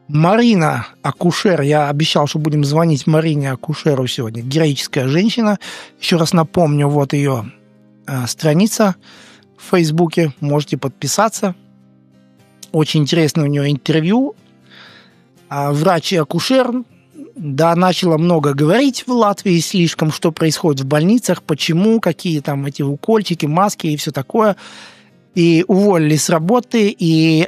Марина Акушер. Я обещал, что будем звонить Марине Акушеру сегодня. Героическая женщина. Еще раз напомню, вот ее страница в Фейсбуке. Можете подписаться. Очень интересное у нее интервью. Врач и акушер. Да, начала много говорить в Латвии слишком, что происходит в больницах, почему, какие там эти укольчики, маски и все такое. И уволили с работы, и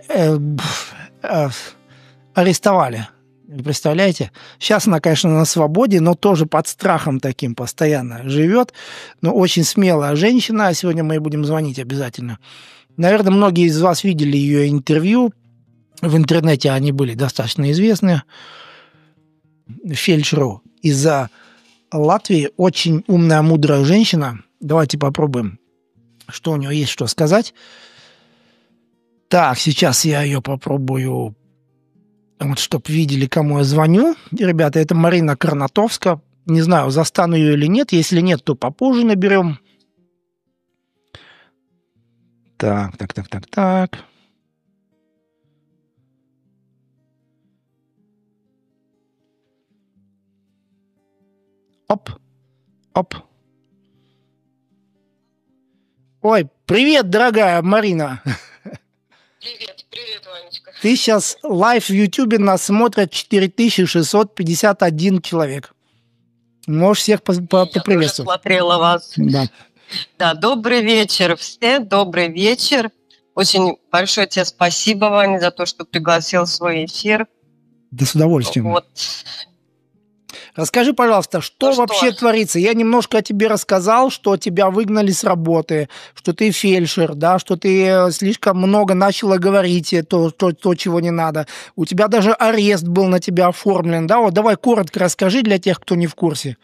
арестовали. Вы представляете? Сейчас она, конечно, на свободе, но тоже под страхом таким постоянно живет. Но очень смелая женщина. А сегодня мы ей будем звонить обязательно. Наверное, многие из вас видели ее интервью. В интернете они были достаточно известны. Фельдшеру из Латвии. Очень умная, мудрая женщина. Давайте попробуем, что у нее есть что сказать. Так, сейчас я ее попробую, вот, чтобы видели, кому я звоню. Ребята, это Марина Карнатовска. Не знаю, застану ее или нет. Если нет, то попозже наберем. Так. Оп. Ой, привет, дорогая Марина. Привет, Ванечка. Ты сейчас лайв в Ютубе, нас смотрят 4651 человек. Можешь всех поприветствовать. Я тоже смотрела вас. Да. Да, добрый вечер все, добрый вечер. Очень большое тебе спасибо, Ваня, за то, что пригласил в свой эфир. Да, с удовольствием. Вот. Расскажи, пожалуйста, что вообще творится? Я немножко о тебе рассказал, что тебя выгнали с работы, что ты фельдшер, да, что ты слишком много начала говорить то, чего не надо. У тебя даже арест был на тебя оформлен, да? Вот давай коротко расскажи для тех, кто не в курсе.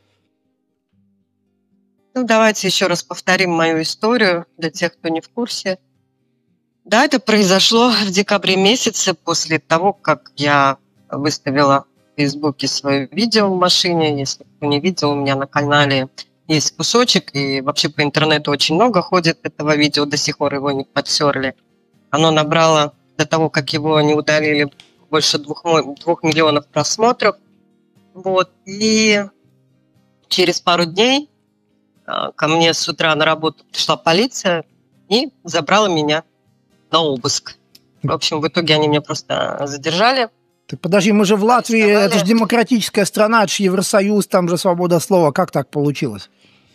Ну, давайте еще раз повторим мою историю для тех, кто не в курсе. Да, это произошло в декабре месяце после того, как я выставила в Фейсбуке свое видео в машине. Если кто не видел, у меня на канале есть кусочек, и вообще по интернету очень много ходит этого видео, до сих пор его не подтерли. Оно набрало, до того, как его не удалили, больше 2 миллионов просмотров. Вот. И через пару дней ко мне с утра на работу пришла полиция и забрала меня на обыск. В общем, в итоге они меня просто задержали. Так подожди, мы же в Латвии, это же демократическая страна, это же Евросоюз, там же свобода слова. Как так получилось?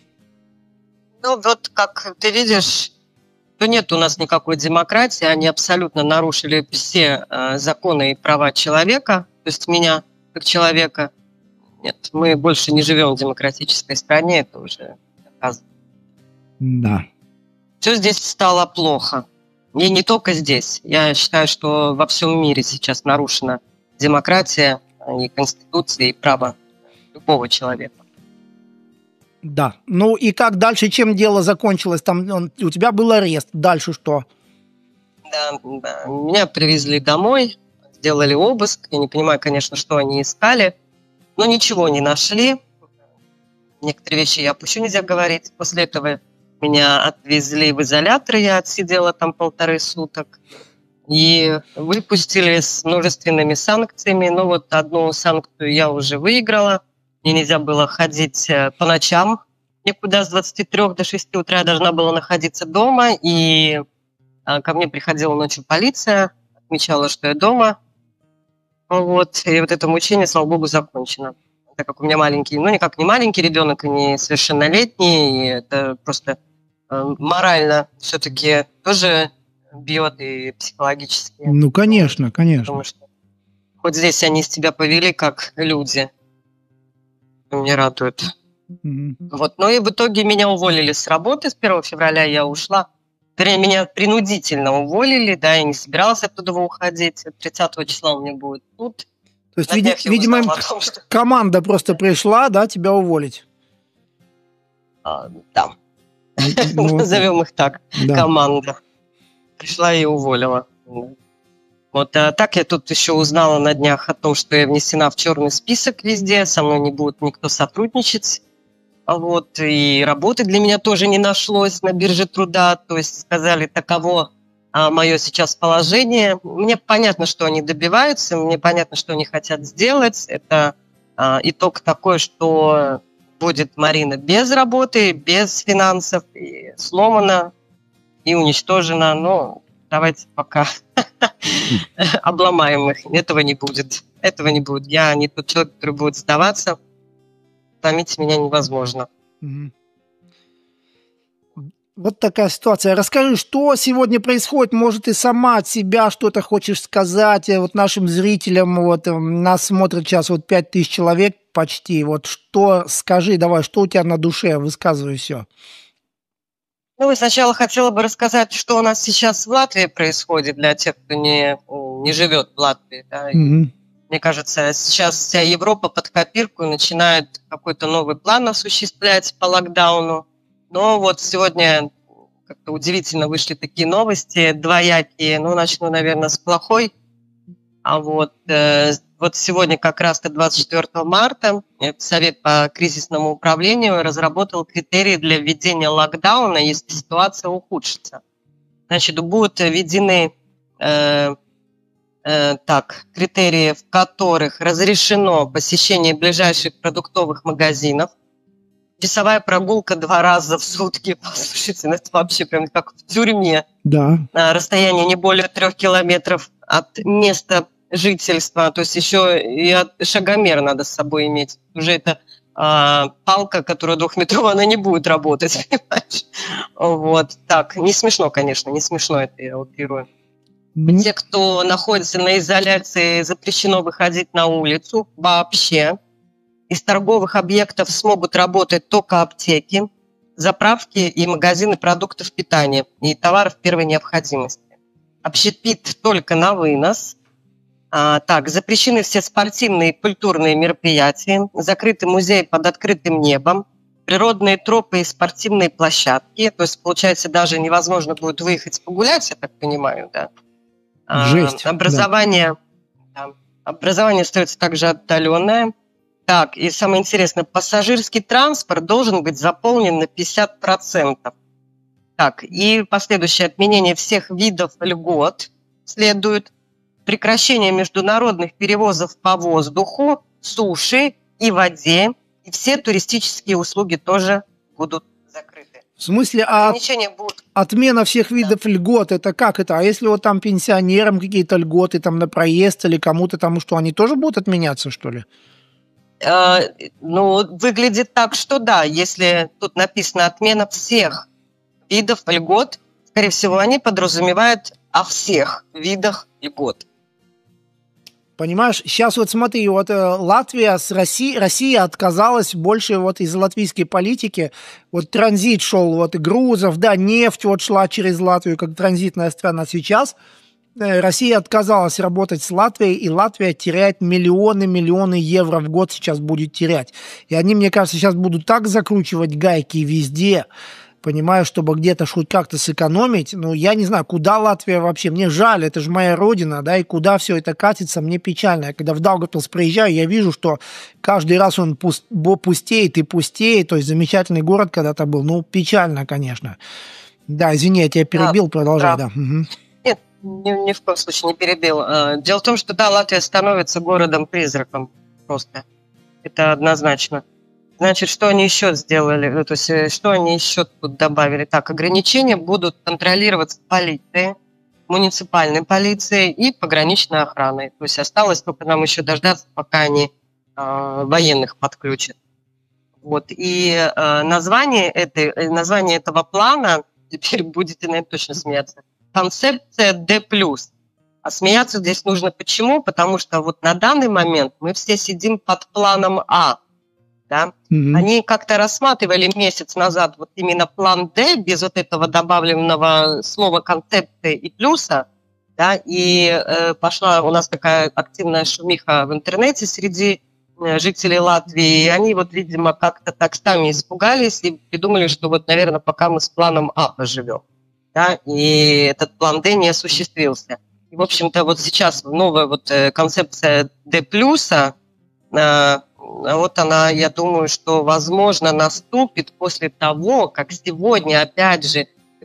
Ну, вот как ты видишь, то нет у нас никакой демократии. Они абсолютно нарушили все законы и права человека, то есть меня как человека. Нет, мы больше не живем в демократической стране, это уже доказано. Да. Все здесь стало плохо. И не только здесь. Я считаю, что во всем мире сейчас нарушена демократия и конституция, и право любого человека. Да. Ну и как дальше, чем дело закончилось? Там у тебя был арест. Дальше что? Да. Меня привезли домой, сделали обыск. Я не понимаю, конечно, что они искали, но ничего не нашли. Некоторые вещи я опущу, нельзя говорить. После этого меня отвезли в изолятор, я отсидела там 1,5 суток. И выпустили с множественными санкциями. Но вот одну санкцию я уже выиграла. Мне нельзя было ходить по ночам никуда с 23 до 6 утра. Я должна была находиться дома. И ко мне приходила ночью полиция, отмечала, что я дома. Вот. И вот это мучение, слава богу, закончено. Так как у меня маленький, ну никак не маленький ребенок, и не совершеннолетний. И это просто морально все-таки тоже бьет и психологически. Ну, конечно. Потому что хоть здесь они с тебя повели как люди. Меня радует. Вот. Ну и в итоге меня уволили с работы. С 1 февраля я ушла. Вернее, меня принудительно уволили. Да, я не собиралась оттуда уходить. 30 числа у меня будет суд. То есть, видимо, команда просто пришла, да, тебя уволить? Да. Назовем их так. Команда. Пришла и уволила. Вот, а так я тут еще узнала на днях о том, что я внесена в черный список везде, со мной не будет никто сотрудничать. Вот, и работы для меня тоже не нашлось на бирже труда. То есть сказали, таково мое сейчас положение. Мне понятно, что они добиваются, мне понятно, что они хотят сделать. Это итог такой, что будет Марина без работы, без финансов, и сломана, и уничтожена. Но давайте пока обломаем их. Этого не будет. Этого не будет. Я не тот человек, который будет сдаваться. Томить меня невозможно. Вот такая ситуация. Расскажи, что сегодня происходит? Может, ты сама от себя что-то хочешь сказать вот нашим зрителям? Вот нас смотрит сейчас 5000 человек почти. Вот что, скажи, давай, что у тебя на душе? Высказывай все. Ну, сначала хотела бы рассказать, что у нас сейчас в Латвии происходит для тех, кто не живет в Латвии. Да? Мне кажется, сейчас вся Европа под копирку начинает какой-то новый план осуществлять по локдауну. Но вот сегодня как-то удивительно вышли такие новости, двоякие. Ну, начну, наверное, с плохой. Вот сегодня как раз-то 24 марта Совет по кризисному управлению разработал критерии для введения локдауна, если ситуация ухудшится. Значит, будут введены критерии, в которых разрешено посещение ближайших продуктовых магазинов, часовая прогулка 2 раза в сутки. Слушайте, это вообще прям как в тюрьме. Да. Расстояние не более 3 километров от места жительства. То есть еще и шагомер надо с собой иметь. Уже это палка, которая 2-метровая, она не будет работать. Понимаешь? Вот. Так, не смешно, конечно, не смешно это я утрирую. Те, кто находится на изоляции, запрещено выходить на улицу вообще. Из торговых объектов смогут работать только аптеки, заправки и магазины продуктов питания и товаров первой необходимости. Общепит только на вынос. Запрещены все спортивные и культурные мероприятия, закрыты музеи под открытым небом, природные тропы и спортивные площадки. То есть, получается, даже невозможно будет выехать погулять, я так понимаю, да? Жесть. Образование остается также отдаленное. Так, и самое интересное, пассажирский транспорт должен быть заполнен на 50%. Так, и последующее отменение всех видов льгот следует. Прекращение международных перевозов по воздуху, суше и воде. И все туристические услуги тоже будут закрыты. В смысле, отмена всех видов льгот, это как это? А если вот там пенсионерам какие-то льготы там на проезд или кому-то там, что они тоже будут отменяться, что ли? Выглядит так, что да. Если тут написано отмена всех видов льгот, скорее всего, они подразумевают о всех видах льгот. Понимаешь, сейчас вот смотри, вот Латвия с Россией, Россия отказалась больше вот из латвийской политики, вот транзит шел вот грузов, да, нефть вот шла через Латвию как транзитная страна. Сейчас Россия отказалась работать с Латвией, и Латвия теряет миллионы евро в год сейчас будет терять. И они, мне кажется, сейчас будут так закручивать гайки везде, понимаю, чтобы где-то хоть как-то сэкономить. Ну, я не знаю, куда Латвия вообще. Мне жаль, это же моя родина, да, и куда все это катится, мне печально. Я когда в Даугавпилс приезжаю, я вижу, что каждый раз он пустеет и пустеет. То есть замечательный город когда-то был. Ну, печально, конечно. Да, извини, я тебя перебил, продолжай, да. Угу. Нет, ни в коем случае не перебил. Дело в том, что, да, Латвия становится городом-призраком просто. Это однозначно. Значит, что они еще сделали? То есть, что они еще тут добавили? Так, ограничения будут контролироваться полицией, муниципальной полицией и пограничной охраной. То есть, осталось только нам еще дождаться, пока они военных подключат. Вот. И название этого плана, теперь будете, наверное, точно смеяться, концепция D+. А смеяться здесь нужно почему? Потому что вот на данный момент мы все сидим под планом А. Да? Они как-то рассматривали месяц назад вот именно план D без вот этого добавленного слова концепции и плюса, да, и пошла у нас такая активная шумиха в интернете среди жителей Латвии, и они вот, видимо, как-то так сами испугались и придумали, что вот, наверное, пока мы с планом А поживем, да, и этот план D не осуществился. И, в общем-то, вот сейчас новая вот концепция D+, вот она, я думаю, что, возможно, наступит после того, как сегодня, опять же,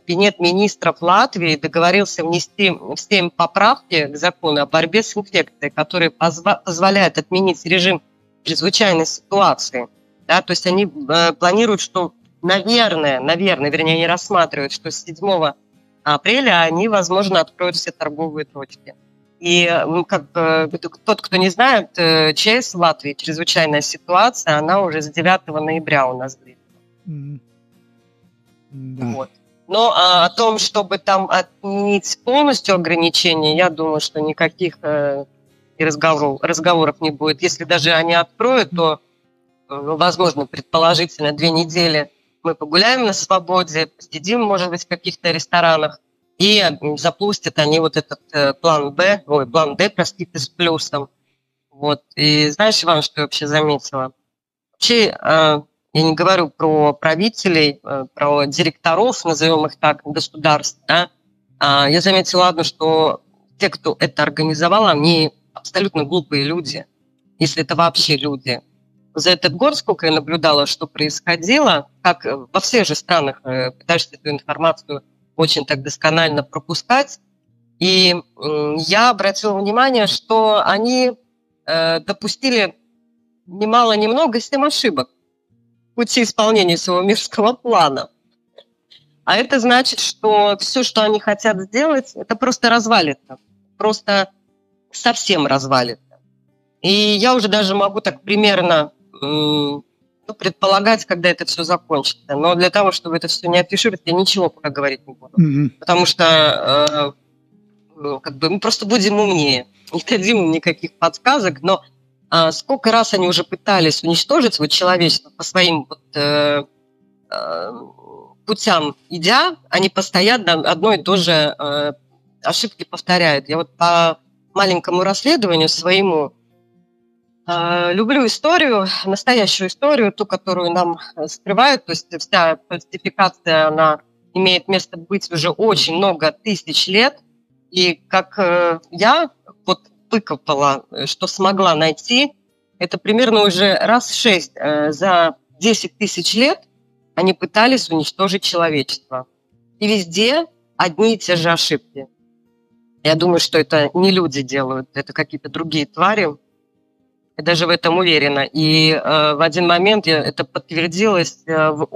Кабинет министров Латвии договорился внести в Сейм поправки к закону о борьбе с инфекцией, которые позволяют отменить режим чрезвычайной ситуации. Да, то есть они планируют, что, наверное, вернее, они рассматривают, что с 7 апреля они, возможно, откроют все торговые точки. И тот, кто не знает, ЧС в Латвии, чрезвычайная ситуация, она уже с 9 ноября у нас длится. Да. Вот. Но о том, чтобы там отменить полностью ограничения, я думаю, что никаких разговоров не будет. Если даже они откроют, то, возможно, предположительно, 2 недели мы погуляем на свободе, посидим, может быть, в каких-то ресторанах, и запустят они вот этот план Д, простите, с плюсом. Вот. И знаешь, Иван, что я вообще заметила? Вообще, я не говорю про правителей, про директоров, назовем их так, государств, да? Я заметила одно, что те, кто это организовал, они абсолютно глупые люди, если это вообще люди. За этот год, сколько я наблюдала, что происходило, как во всех же странах пытаешься эту информацию очень так досконально пропускать, и я обратила внимание, что они допустили немало-немного 7 ошибок в пути исполнения своего мирского плана. А это значит, что все, что они хотят сделать, это просто развалится. Просто совсем развалится. И я уже даже могу так примерно предполагать, когда это все закончится. Но для того, чтобы это все не афишировать, я ничего пока говорить не буду. Потому что мы просто будем умнее. Не дадим им никаких подсказок, но сколько раз они уже пытались уничтожить человечество по своим путям идя, они постоянно одно и то же ошибки повторяют. Я по маленькому расследованию своему люблю историю, настоящую историю, ту, которую нам скрывают. То есть вся фальсификация, она имеет место быть уже очень много тысяч лет. И как я выкопала, что смогла найти, это примерно уже раз 6 за 10 тысяч лет они пытались уничтожить человечество. И везде одни и те же ошибки. Я думаю, что это не люди делают, это какие-то другие твари. Я даже в этом уверена. И в один момент это подтвердилось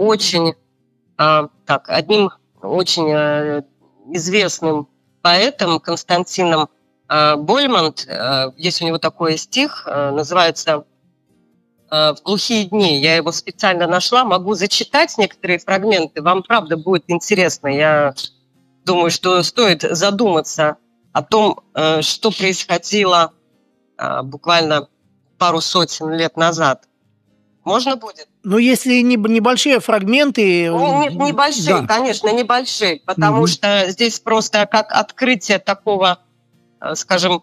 одним очень известным поэтом Константином Больмонт. Есть у него такой стих, называется «В глухие дни». Я его специально нашла, могу зачитать некоторые фрагменты. Вам, правда, будет интересно. Я думаю, что стоит задуматься о том, что происходило буквально пару сотен лет назад. Можно будет? Ну, если небольшие фрагменты... Нет, небольшие, да. Конечно, небольшие, потому что здесь просто как открытие такого, скажем,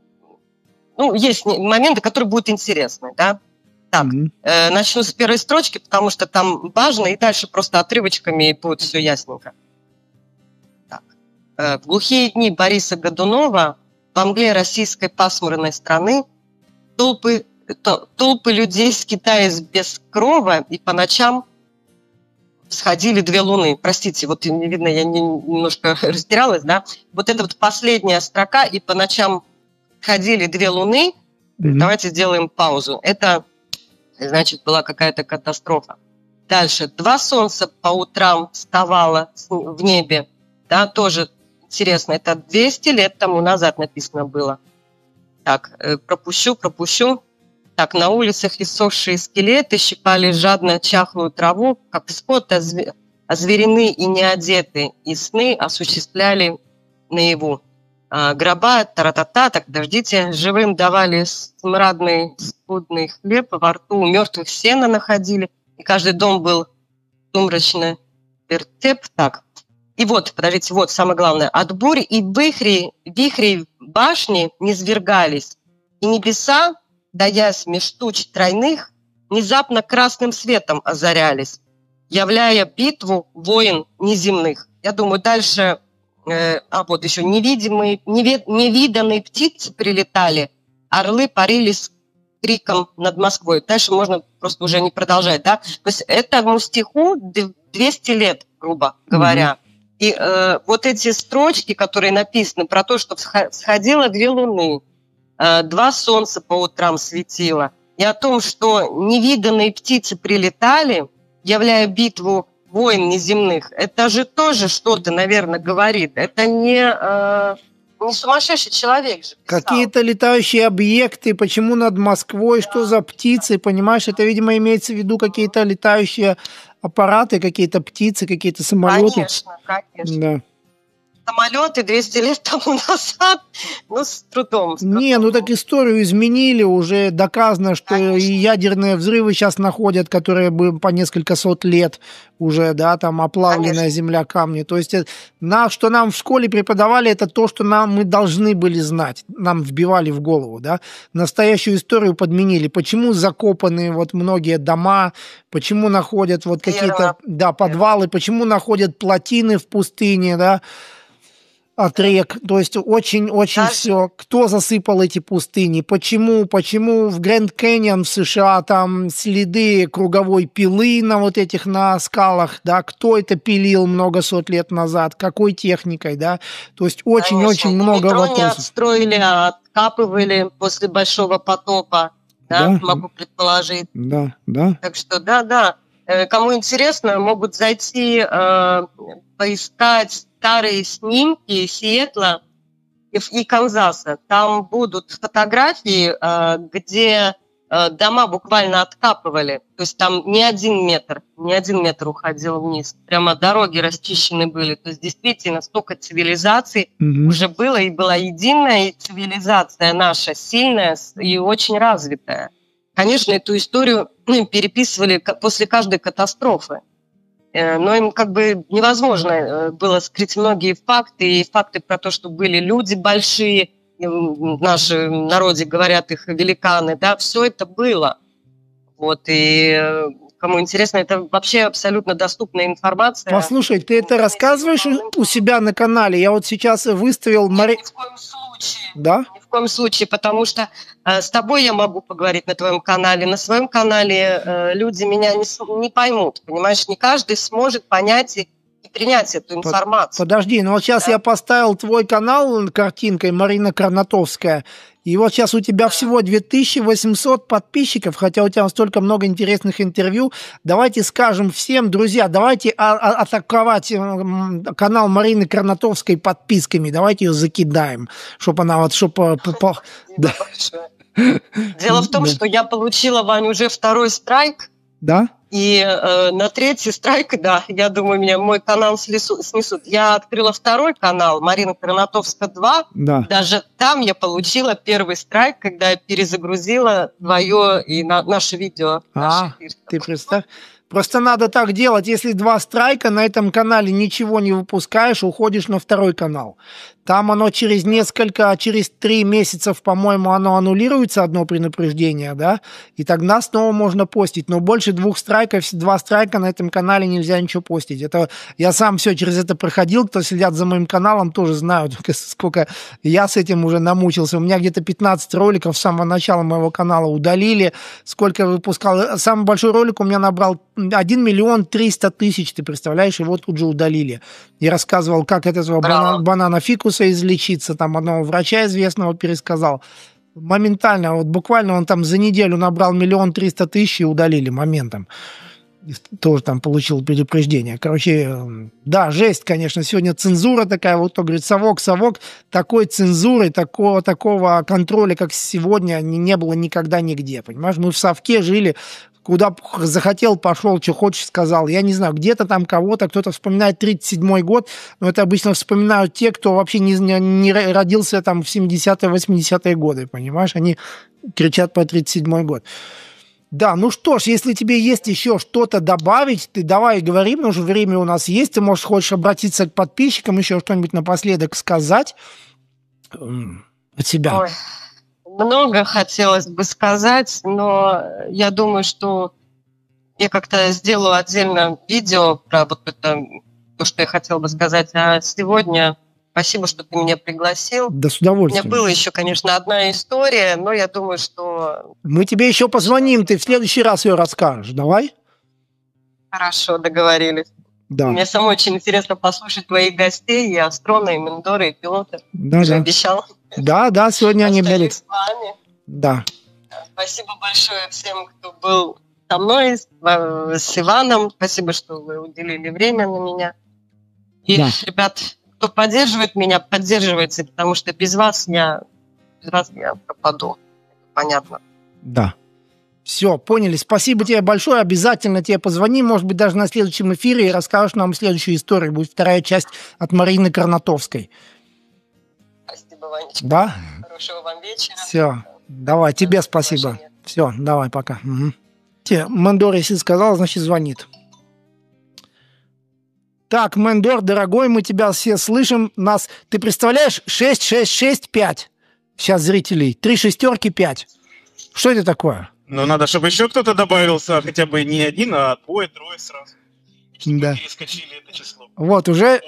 есть моменты, которые будут интересны, да? Так, начну с первой строчки, потому что там важно, и дальше просто отрывочками будет все ясненько. Так. В глухие дни Бориса Годунова во мгле российской пасмурной страны толпы людей, скитаясь без крова, и по ночам всходили 2 луны. Простите, не видно, я немножко растерялась, да? Это последняя строка, и по ночам ходили 2 луны. Давайте сделаем паузу. Это, значит, была какая-то катастрофа. Дальше. 2 солнца по утрам вставало в небе. Да, тоже интересно. Это 200 лет тому назад написано было. Так, пропущу. Так, на улицах иссохшие скелеты щипали жадно чахлую траву, как скот, озверены и неодеты, и сны осуществляли наяву. Гроба, тара-та-та, так, подождите, живым давали смрадный скудный хлеб, во рту мертвых сена находили, и каждый дом был сумрачный вертеп. Так, и подождите, самое главное. От бурь и вихрей башни низвергались, и небеса, даясь меж туч тройных, внезапно красным светом озарялись, являя битву воин неземных. Я думаю, дальше, еще невиданные птицы прилетали, орлы парили с криком над Москвой. Дальше можно просто уже не продолжать, да? То есть этому стиху 200 лет, грубо говоря. И вот эти строчки, которые написаны про то, что всходило 2 луны, 2 солнца по утрам светило, и о том, что невиданные птицы прилетали, являя битву войн неземных, это же тоже что-то, наверное, говорит. Это не сумасшедший человек же писал. Какие-то летающие объекты, почему над Москвой, что за птицы, понимаешь? Это, видимо, имеется в виду какие-то летающие аппараты, какие-то птицы, какие-то самолеты. Конечно, конечно. Да. Самолеты 200 лет тому назад, ну, с трудом. Не, ну так историю изменили, уже доказано, что Конечно. и ядерные взрывы сейчас находят, которые бы по несколько сот лет уже, да, там оплавленная Конечно. земля, камни. То есть что нам в школе преподавали, это то, что мы должны были знать, нам вбивали в голову, да. Настоящую историю подменили. Почему закопаны вот многие дома, почему находят вот какие-то, да, подвалы, почему находят плотины в пустыне, да, от рек, то есть очень все. Кто засыпал эти пустыни? Почему в Гранд Каньон в США там следы круговой пилы на вот этих на скалах, да? Кто это пилил много сот лет назад? Какой техникой, да? То есть очень много вопросов. Метро не отстроили, а откапывали после большого потопа, да? Могу предположить. Да. Так что да. Кому интересно, могут зайти, поискать старые снимки Сиэтла и Канзаса. Там будут фотографии, где дома буквально откапывали. То есть там не один метр уходил вниз. Прямо дороги расчищены были. То есть действительно столько цивилизаций уже было, и была единая цивилизация наша, сильная и очень развитая. Конечно, эту историю переписывали после каждой катастрофы. Но им как бы невозможно было скрыть многие факты. И факты про то, что были люди большие, в нашем народе говорят их великаны, да, все это было. Вот, и кому интересно, это вообще абсолютно доступная информация. Послушай, ты это рассказываешь у себя на канале? Я вот сейчас выставил... Ни в коем случае. Да? Ни в коем случае, потому что с тобой я могу поговорить на твоем канале. На своем канале люди меня не поймут, понимаешь? Не каждый сможет понять и принять эту информацию. Подожди, ну вот сейчас я поставил твой канал картинкой Марина Карнатовская, и вот сейчас у тебя всего 2800 подписчиков, хотя у тебя столько много интересных интервью. Давайте скажем всем, друзья, давайте атаковать канал Марины Карнатовской подписками, давайте ее закидаем, чтобы она вот... Да. Дело в том, что я получила, Вань, уже 2-й страйк. Да? И на 3-й страйк, да, я думаю, мой канал снесут. Я открыла 2-й канал, Марина Карнатовская 2. Да. Даже там я получила 1-й страйк, когда я перезагрузила твое и наше видео. Ты представь. Просто надо так делать, если 2 страйка, на этом канале ничего не выпускаешь, уходишь на 2-й канал. Там оно через 3 месяца, по-моему, оно аннулируется, одно предупреждение, да, и тогда снова можно постить. Но больше 2 страйка на этом канале нельзя ничего постить. Это я сам все через это проходил, кто следят за моим каналом, тоже знают, сколько я с этим уже намучился. У меня где-то 15 роликов с самого начала моего канала удалили, сколько выпускал. Самый большой ролик у меня набрал 1 300 000, ты представляешь, его тут же удалили. Я рассказывал, как от этого банана фикуса излечиться, там одного врача известного пересказал. Моментально, вот буквально он там за неделю набрал 1 300 000 и удалили моментом. Тоже там получил предупреждение. Короче, да, жесть, конечно. Сегодня цензура такая, вот кто говорит, совок, такой цензуры, такого контроля, как сегодня, не было никогда нигде, понимаешь? Мы в совке жили, куда захотел, пошел, что хочешь, сказал. Я не знаю, где-то там кого-то, кто-то вспоминает 37-й год, но это обычно вспоминают те, кто вообще не родился там в 70-е, 80-е годы, понимаешь? Они кричат по 37-й год. Да, ну что ж, если тебе есть еще что-то добавить, ты давай говори, потому что время у нас есть, ты, может, хочешь обратиться к подписчикам, еще что-нибудь напоследок сказать от себя. Ой, много хотелось бы сказать, но я думаю, что я как-то сделаю отдельно видео про вот это, то, что я хотела бы сказать. А сегодня спасибо, что ты меня пригласил. Да, с удовольствием. У меня была еще, конечно, одна история, но я думаю, что... Мы тебе еще позвоним, ты в следующий раз ее расскажешь. Давай? Хорошо, договорились. Да. Мне самой очень интересно послушать твоих гостей, и астрона, и мендоры, и пилоты. Да, Ты же да. обещал. Да, сегодня они Остаюсь будут. с вами. Да. Спасибо большое всем, кто был со мной, с Иваном. Спасибо, что вы уделили время на меня. И, Да. ребят, кто поддерживает меня, поддерживайте, потому что без вас я пропаду. Понятно. Да. Все, поняли. Спасибо тебе большое. Обязательно тебе позвони, может быть, даже на следующем эфире и расскажешь нам следующую историю. Будет вторая часть от Марины Карнатовской. Спасибо, Ванечка. Да? Хорошего вам вечера. Все. Давай, тебе спасибо. Все, давай, пока. Угу. Мендор, если сказал, значит, звонит. Так, Мендор, дорогой, мы тебя все слышим. Нас, ты представляешь, 6665 сейчас зрителей. 3 шестерки 5. Что это такое? Ну, надо, чтобы еще кто-то добавился, хотя бы не один, а двое-трое сразу. Чтобы Да. перескочили это число. Вот, уже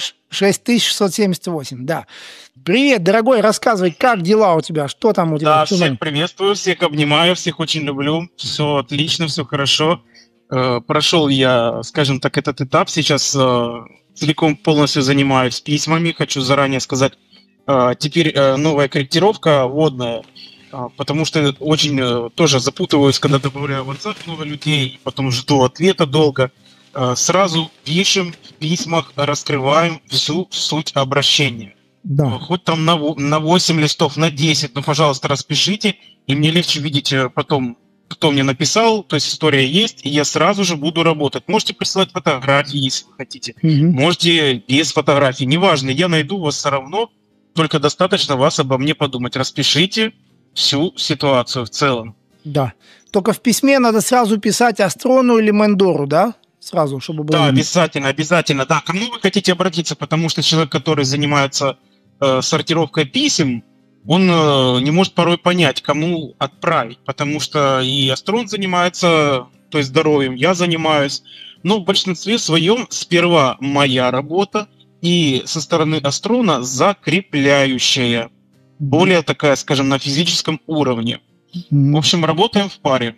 6678, да. Привет, дорогой, рассказывай, как дела у тебя, что там у тебя? Да, всех приветствую, всех обнимаю, всех очень люблю. Все отлично, все хорошо. Прошел я, скажем так, этот этап. Сейчас целиком полностью занимаюсь письмами. Хочу заранее сказать, теперь новая корректировка вводная. Потому что очень тоже запутываюсь, когда добавляю в WhatsApp много людей, потом жду ответа долго. Сразу пишем в письмах, раскрываем всю суть обращения. Да. Хоть там на 8 листов, на 10, но, пожалуйста, распишите, и мне легче видеть потом, кто мне написал, то есть история есть, и я сразу же буду работать. Можете присылать фотографии, если вы хотите. Можете без фотографий, неважно, я найду вас все равно, только достаточно вас обо мне подумать. Распишите всю ситуацию в целом. Да. Только в письме надо сразу писать Астрону или Мендору, да? Сразу, чтобы было... Да, обязательно. Да, кому вы хотите обратиться, потому что человек, который занимается сортировкой писем, он не может порой понять, кому отправить, потому что и Астрон занимается, то есть здоровьем, я занимаюсь, но в большинстве своем сперва моя работа и со стороны Астрона закрепляющая. Более такая, скажем, на физическом уровне. В общем, работаем в паре.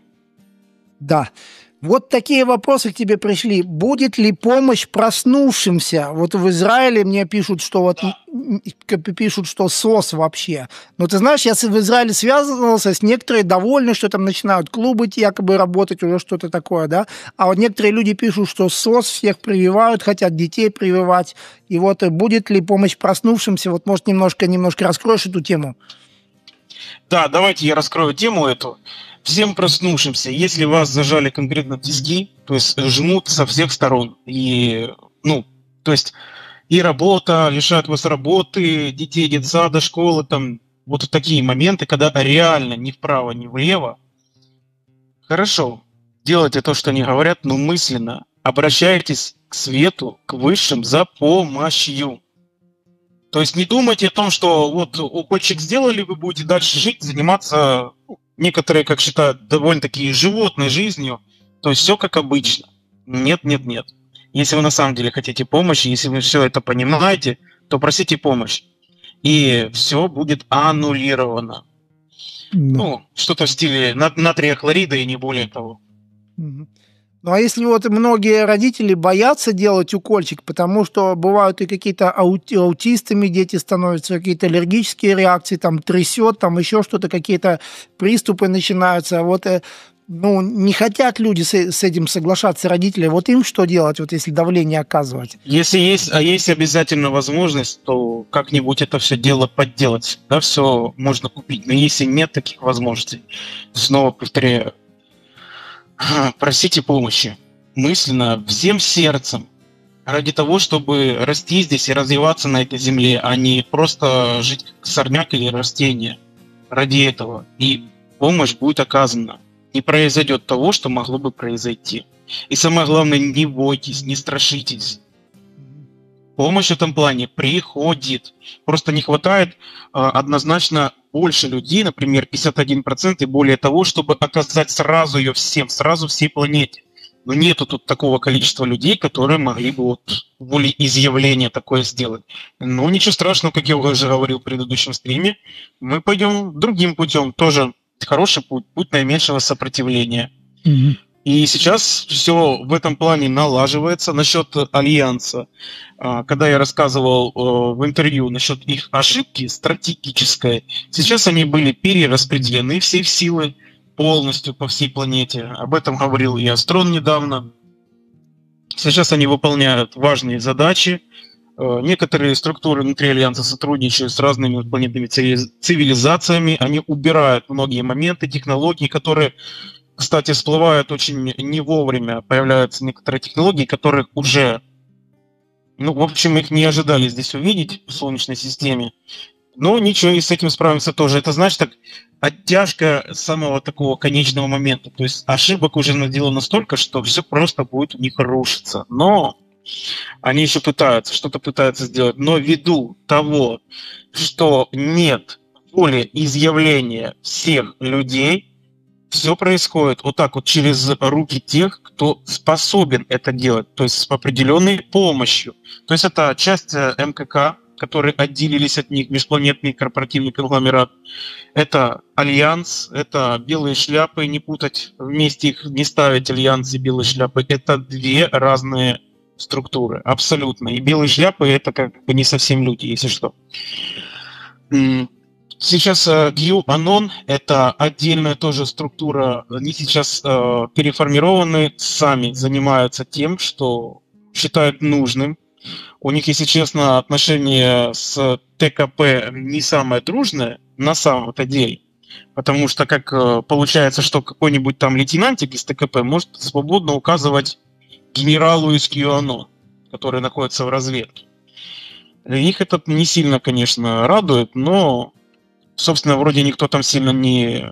Да. Вот такие вопросы к тебе пришли. Будет ли помощь проснувшимся? Вот в Израиле мне пишут, что вот пишут, что СОС вообще. Но ты знаешь, я в Израиле связывался с некоторыми довольны, что там начинают клубы якобы работать, уже что-то такое, да. А вот некоторые люди пишут, что СОС всех прививают, хотят детей прививать. И вот будет ли помощь проснувшимся? Вот, может, немножко раскроешь эту тему? Да, давайте я раскрою тему эту. Всем проснувшимся, если вас зажали конкретно тиски, то есть жмут со всех сторон, и, то есть и работа, лишают вас работы, детей, детсада, школы, там, вот такие моменты, когда реально ни вправо, ни влево. Хорошо, делайте то, что они говорят, но мысленно обращайтесь к свету, к высшим за помощью. То есть не думайте о том, что вот укольчик сделали, вы будете дальше жить, заниматься, некоторые, как считают, довольно-таки животной жизнью. То есть все как обычно. Нет. Если вы на самом деле хотите помощи, если вы все это понимаете, то просите помощь. И все будет аннулировано. Что-то в стиле натрия хлорида и не более того. Ну, а если вот многие родители боятся делать укольчик, потому что бывают и какие-то аутистами дети становятся, какие-то аллергические реакции, там трясет, там еще что-то, какие-то приступы начинаются. Вот, не хотят люди с этим соглашаться, родители. Вот им что делать, вот если давление оказывать? Если есть обязательно возможность, то как-нибудь это все дело подделать. Да, все можно купить. Но если нет таких возможностей, снова повторяю, просите помощи мысленно, всем сердцем, ради того, чтобы расти здесь и развиваться на этой земле, а не просто жить как сорняк или растение. Ради этого. И помощь будет оказана. Не произойдет того, что могло бы произойти. И самое главное, не бойтесь, не страшитесь. Помощь в этом плане приходит. Просто не хватает однозначно больше людей, например, 51% и более того, чтобы оказать сразу ее всем, сразу всей планете. Но нету тут такого количества людей, которые могли бы вот волеизъявление такое сделать. Но ничего страшного, как я уже говорил в предыдущем стриме, мы пойдем другим путем. Тоже хороший путь, путь наименьшего сопротивления. И сейчас все в этом плане налаживается. Насчет Альянса, когда я рассказывал в интервью насчет их ошибки стратегической, сейчас они были перераспределены, все их силы полностью по всей планете. Об этом говорил и Астрон недавно. Сейчас они выполняют важные задачи. Некоторые структуры внутри Альянса сотрудничают с разными планетными цивилизациями. Они убирают многие моменты, технологии, которые, кстати, всплывают очень не вовремя. Появляются некоторые технологии, которых уже, в общем, их не ожидали здесь увидеть в Солнечной системе. Но ничего, и с этим справимся тоже. Это, значит, так, оттяжка самого такого конечного момента. То есть ошибок уже наделано столько, что все просто будет у них рушиться. Но они еще что-то пытаются сделать. Но ввиду того, что нет воли изъявления всех людей, все происходит вот так вот через руки тех, кто способен это делать, то есть с определенной помощью. То есть это часть МКК, которые отделились от них, межпланетный корпоративный конгломерат. Это Альянс, это белые шляпы, не путать, вместе их не ставить, Альянс и белые шляпы. Это две разные структуры, абсолютно. И белые шляпы это как бы не совсем люди, если что. Сейчас QAnon это отдельная тоже структура. Они сейчас переформированы, сами занимаются тем, что считают нужным. У них, если честно, отношение с ТКП не самое дружное на самом-то деле. Потому что как получается, что какой-нибудь там лейтенантик из ТКП может свободно указывать генералу из QAnon, который находится в разведке. Их это не сильно, конечно, радует, но, собственно, вроде никто там сильно не...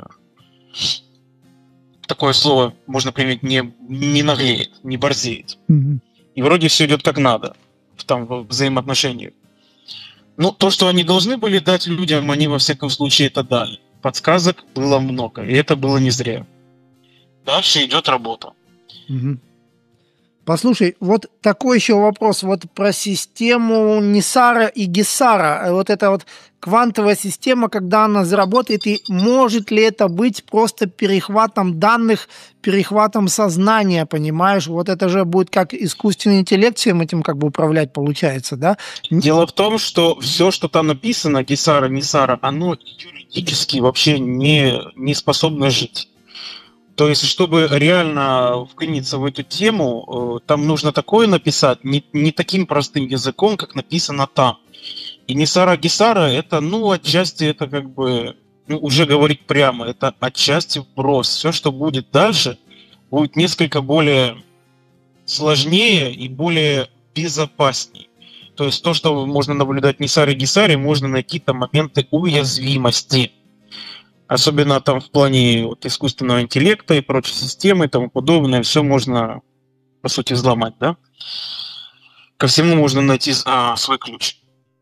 Такое слово можно применить, не наглеет, не борзеет. Mm-hmm. И вроде все идет как надо в взаимоотношениях. Но то, что они должны были дать людям, они во всяком случае это дали. Подсказок было много, и это было не зря. Дальше идет работа. Mm-hmm. Послушай, вот такой еще вопрос вот про систему Нисара и Гессара. Вот эта вот квантовая система, когда она заработает, и может ли это быть просто перехватом данных, перехватом сознания, понимаешь? Вот это же будет как искусственный интеллект всем этим как бы управлять, получается, да? Дело в том, что все, что там написано, Гессара, Нисара, оно юридически вообще не способно жить. То есть, чтобы реально вклиниться в эту тему, там нужно такое написать, не таким простым языком, как написано там. И Нисара Гессара, это, отчасти, это как бы, уже говорить прямо, это отчасти вброс. Все, что будет дальше, будет несколько более сложнее и более безопаснее. То есть, то, что можно наблюдать в Нисаре Гессаре, можно найти там моменты уязвимости. Особенно там в плане искусственного интеллекта и прочей системы и тому подобное. Все можно, по сути, взломать, да? Ко всему можно найти свой ключ.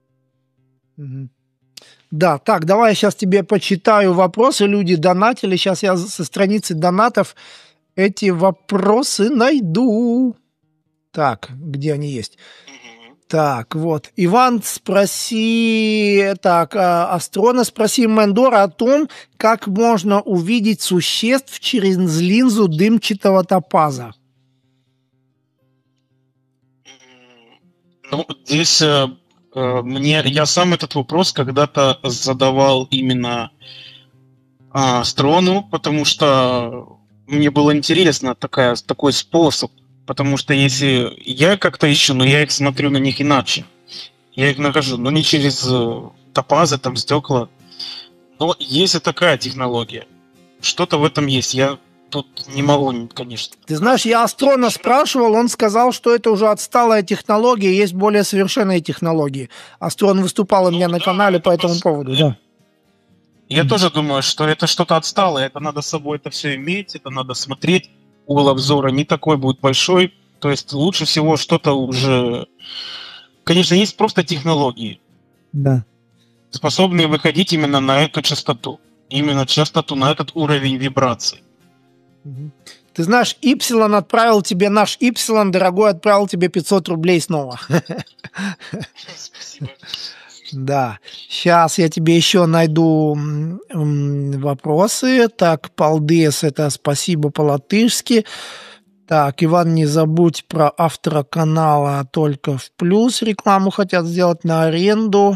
Да, так, давай я сейчас тебе почитаю вопросы. Люди донатили. Сейчас я со страницы донатов эти вопросы найду. Так, где они есть? Так, вот. Иван, Астрона, спроси Мендора о том, как можно увидеть существ через линзу дымчатого топаза. Здесь я сам этот вопрос когда-то задавал именно Астрону, потому что мне было интересно такой способ. Потому что если я как-то ищу, но я их смотрю на них иначе. Я их нахожу, но не через топазы, там, стекла. Но есть и такая технология. Что-то в этом есть. Я тут не могу, конечно. Ты знаешь, я Астрона спрашивал, он сказал, что это уже отсталая технология, есть более совершенные технологии. Астрон выступал у меня на канале по этому поводу. Да. Я тоже думаю, что это что-то отсталое. Это надо с собой это все иметь, это надо смотреть. Угол обзора не такой будет большой. То есть лучше всего что-то уже... Конечно, есть просто технологии, да, способные выходить именно на эту частоту. Именно частоту, на этот уровень вибраций. Ты знаешь, Ипсилон отправил тебе, наш Ипсилон, дорогой, отправил тебе 500 рублей снова. Спасибо. Да. Сейчас я тебе еще найду вопросы. Так, Палдес, это спасибо по-латышски. Так, Иван, не забудь про автора канала «Только в плюс». Рекламу хотят сделать на аренду.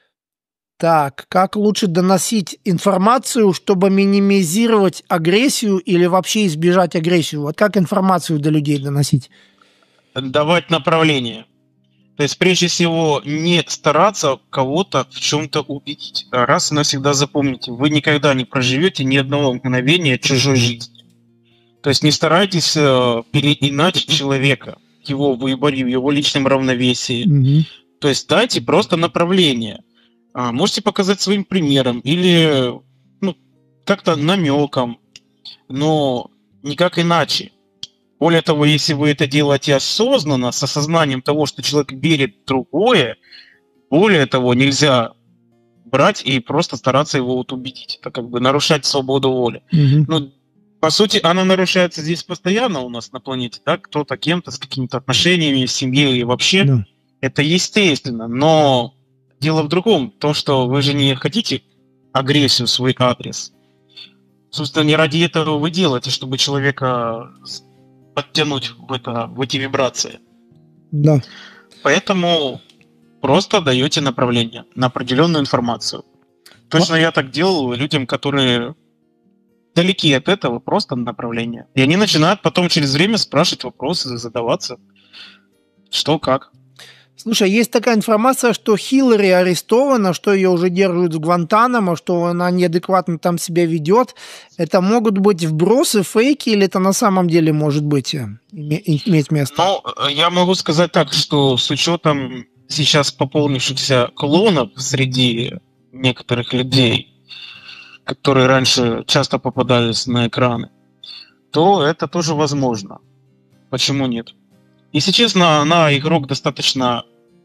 Так, как лучше доносить информацию, чтобы минимизировать агрессию или вообще избежать агрессию? Вот как информацию до людей доносить? Давать направление. То есть, прежде всего, не стараться кого-то в чем-то убедить. Раз и навсегда запомните, вы никогда не проживете ни одного мгновения чужой жизни. То есть не старайтесь переиначить человека, его выборе, в его личном равновесии. Мгм. То есть дайте просто направление. Можете показать своим примером или как-то намеком, но никак иначе. Более того, если вы это делаете осознанно, с осознанием того, что человек верит в другое, более того, нельзя брать и просто стараться его убедить. Это как бы нарушать свободу воли. Мгм. Ну, по сути, она нарушается здесь постоянно у нас на планете, да, кто-то кем-то с какими-то отношениями в семье и вообще. Да. Это естественно, но дело в другом. То, что вы же не хотите агрессию в свой адрес. Собственно, не ради этого вы делаете, чтобы человека подтянуть в эти вибрации. Да. Поэтому просто даете направление на определенную информацию. Точно я так делал людям, которые далеки от этого, просто направление. И они начинают потом через время спрашивать вопросы, задаваться, что как. Слушай, есть такая информация, что Хиллари арестована, что ее уже держат в Гуантанамо, что она неадекватно там себя ведет. Это могут быть вбросы, фейки, или это на самом деле может быть иметь место? Ну, я могу сказать так, что с учетом сейчас пополнившихся клонов среди некоторых людей, которые раньше часто попадались на экраны, то это тоже возможно. Почему нет? Если честно, она игрок достаточно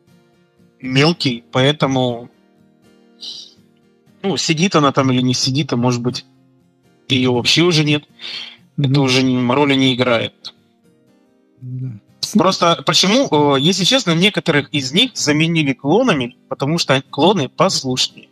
мелкий, поэтому сидит она там или не сидит, а может быть ее вообще уже нет. Это уже роли не играет. Да. Просто почему, если честно, некоторых из них заменили клонами, потому что клоны послушнее.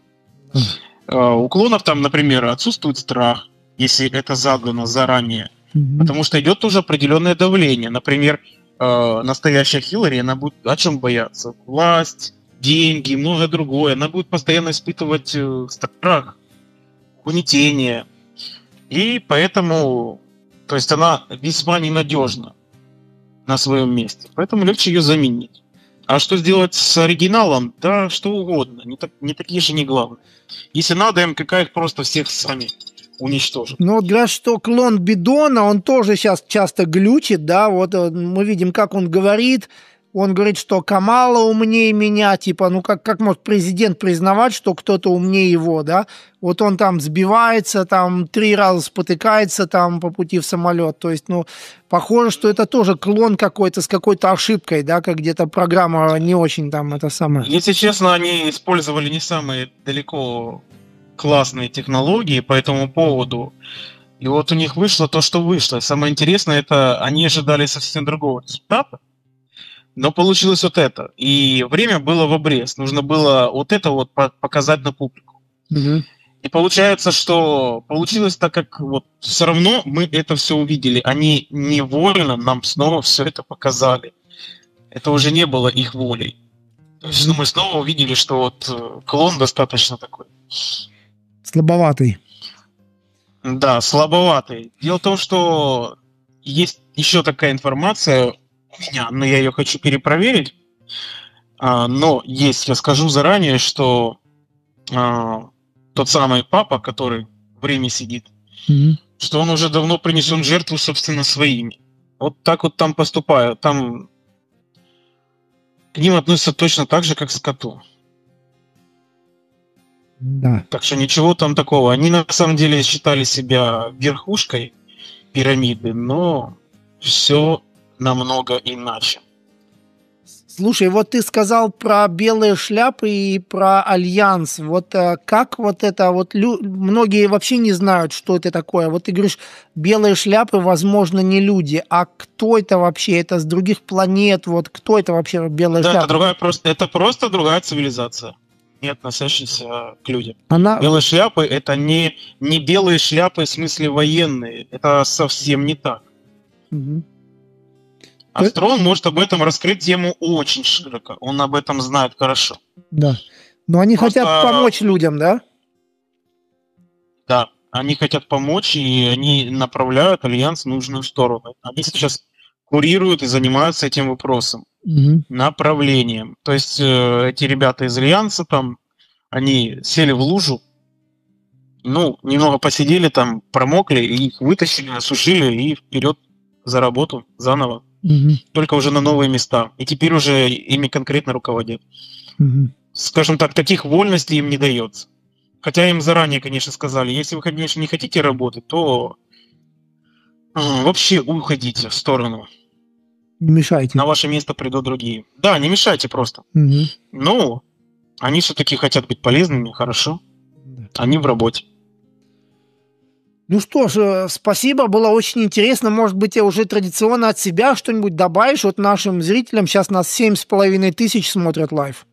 У клонов там, например, отсутствует страх, если это задано заранее, потому что идет тоже определенное давление. Например, настоящая Хиллари, она будет о чем бояться? Власть, деньги, многое другое. Она будет постоянно испытывать страх, угнетение. И поэтому, то есть она весьма ненадежна на своем месте. Поэтому легче ее заменить. А что сделать с оригиналом? Да, что угодно. Не такие же не главные. Если надо, МКК их просто всех сами уничтожит. Ну вот говорят, что клон Бидона, он тоже сейчас часто глючит, да, вот мы видим, как он говорит, что Камала умнее меня, типа, как может президент признавать, что кто-то умнее его, да, вот он там сбивается, там 3 раза спотыкается там по пути в самолет, то есть, похоже, что это тоже клон какой-то с какой-то ошибкой, да, как где-то программа не очень там это самое. Если честно, они использовали не самые далеко классные технологии по этому поводу. И вот у них вышло то, что вышло. Самое интересное, это они ожидали совсем другого результата, но получилось вот это. И время было в обрез. Нужно было вот это вот показать на публику. Угу. И получается, что получилось так, как вот все равно мы это все увидели. Они невольно нам снова все это показали. Это уже не было их волей. То есть мы снова увидели, что вот клон достаточно такой слабоватый. Да, слабоватый. Дело в том, что есть еще такая информация у меня, но я ее хочу перепроверить. Но есть, я скажу заранее, что тот самый папа, который в Риме сидит, что он уже давно принесен в жертву, собственно, своими. Вот так вот там поступают. Там к ним относятся точно так же, как к скоту. Да. Так что ничего там такого. Они на самом деле считали себя верхушкой пирамиды, но все намного иначе. Слушай, вот ты сказал про белые шляпы и про альянс. Вот как вот это вот многие вообще не знают, что это такое. Вот ты говоришь, белые шляпы, возможно, не люди. А кто это вообще? Это с других планет? Вот кто это вообще белые шляпы? Это просто другая цивилизация. не относящиеся к людям. Она... Белые шляпы — это не белые шляпы в смысле военные. Это совсем не так. Угу. Астрон может об этом раскрыть тему очень широко. Он об этом знает хорошо. Да. Но они хотят помочь людям, да? Да. Они хотят помочь, и они направляют Альянс в нужную сторону. Они сейчас курируют и занимаются этим вопросом. Направлением. То есть эти ребята из Альянса там, они сели в лужу, ну, немного посидели там, промокли, и их вытащили, осушили и вперед за работу заново. Только уже на новые места. И теперь уже ими конкретно руководят. Скажем так, таких вольностей им не дается. Хотя им заранее, конечно, сказали, если вы, конечно, не хотите работать, то вообще уходите в сторону. Не мешайте. На ваше место придут другие. Да, не мешайте просто. Ну, они все-таки хотят быть полезными, хорошо. Они в работе. Ну что ж, спасибо, было очень интересно. Может быть, я уже традиционно от себя что-нибудь добавишь вот нашим зрителям? Сейчас нас 7500 смотрят лайв.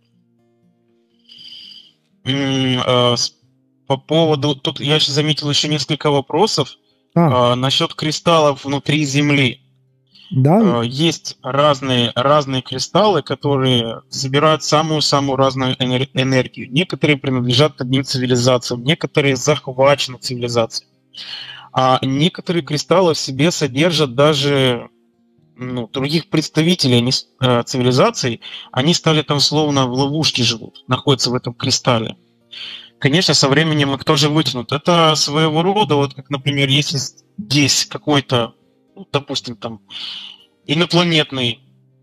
По поводу... Тут я заметил еще несколько вопросов насчет кристаллов внутри Земли. Да? Есть разные кристаллы, которые собирают самую-самую разную энергию. Некоторые принадлежат одним цивилизациям, некоторые захвачены цивилизацией. А некоторые кристаллы в себе содержат даже других представителей цивилизаций. Они стали там словно в ловушке живут, находятся в этом кристалле. Конечно, со временем их тоже вытянут. Это своего рода, вот как, например, если здесь какой-то, допустим, там инопланетный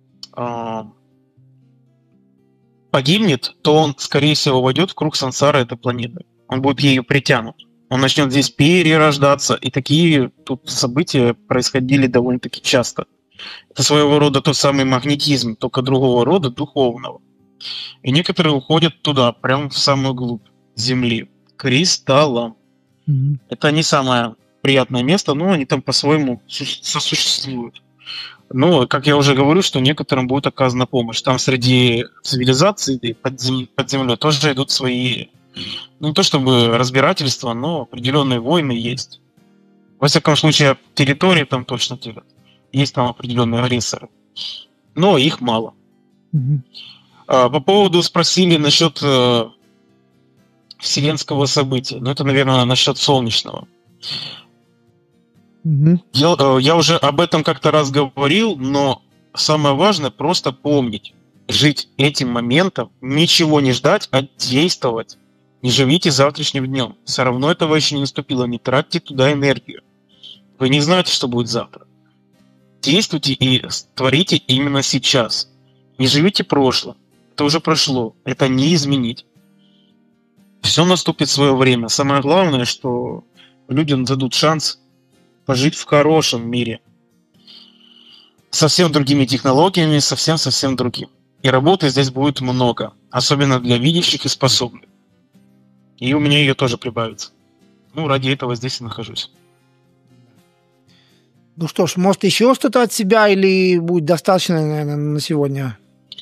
погибнет, то он, скорее всего, войдет в круг сансары этой планеты. Он будет ею притянут. Он начнет здесь перерождаться. И такие тут события происходили довольно-таки часто. Это своего рода тот самый магнетизм, только другого рода, духовного. И некоторые уходят туда, прямо в самую глубь Земли, к кристаллам. Это не самое приятное место, но они там по-своему сосуществуют. Но, как я уже говорю, что некоторым будет оказана помощь. Там среди цивилизаций под землей тоже идут свои, не то чтобы разбирательства, но определенные войны есть. Во всяком случае, территории там точно делят. Есть там определенные агрессоры. Но их мало. По поводу спросили насчет вселенского события. Ну, это, наверное, насчет солнечного. Я уже об этом как-то раз говорил, но самое важное просто помнить. Жить этим моментом, ничего не ждать, а действовать. Не живите завтрашним днем. Все равно этого еще не наступило. Не тратьте туда энергию. Вы не знаете, что будет завтра. Действуйте и творите именно сейчас. Не живите прошлым. Это уже прошло. Это не изменить. Все наступит в свое время. Самое главное, что людям дадут шанс пожить в хорошем мире. Совсем другими технологиями, совсем другим. И работы здесь будет много. Особенно для видящих и способных. И у меня ее тоже прибавится. Ну, ради этого здесь и нахожусь. Ну что ж, может еще что-то от себя или будет достаточно, наверное, на сегодня?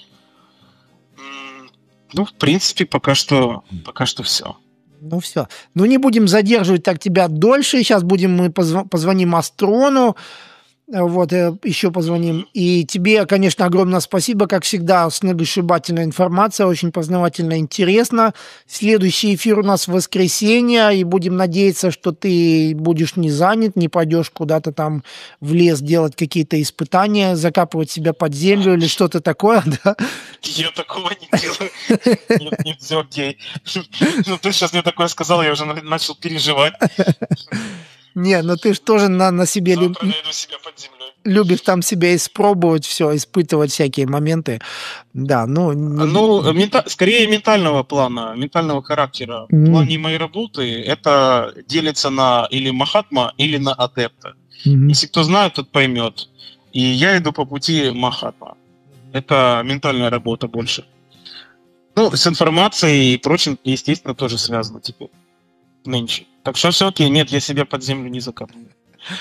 Ну, в принципе, пока что все. Ну все. Ну не будем задерживать так тебя дольше. Сейчас мы позвоним Астрону. Вот, еще позвоним. И тебе, конечно, огромное спасибо. Как всегда, сногсшибательная информация, очень познавательно, интересно. Следующий эфир у нас в воскресенье, и будем надеяться, что ты будешь не занят, не пойдешь куда-то там в лес делать какие-то испытания, закапывать себя под землю или что-то такое, да? Я такого не делаю. Нет, все окей. Ну, ты сейчас мне такое сказал, я уже начал переживать. Не, ну ты же тоже на себе любишь там себя испробовать, все, испытывать всякие моменты. Да, скорее ментального плана, ментального характера. В плане моей работы это делится на или Махатма, или на адепта. Если кто знает, тот поймет. И я иду по пути Махатма. Это ментальная работа больше. Ну, с информацией и прочим, естественно, тоже связано теперь. Нынче. Так что все окей, нет, я себя под землю не закапываю.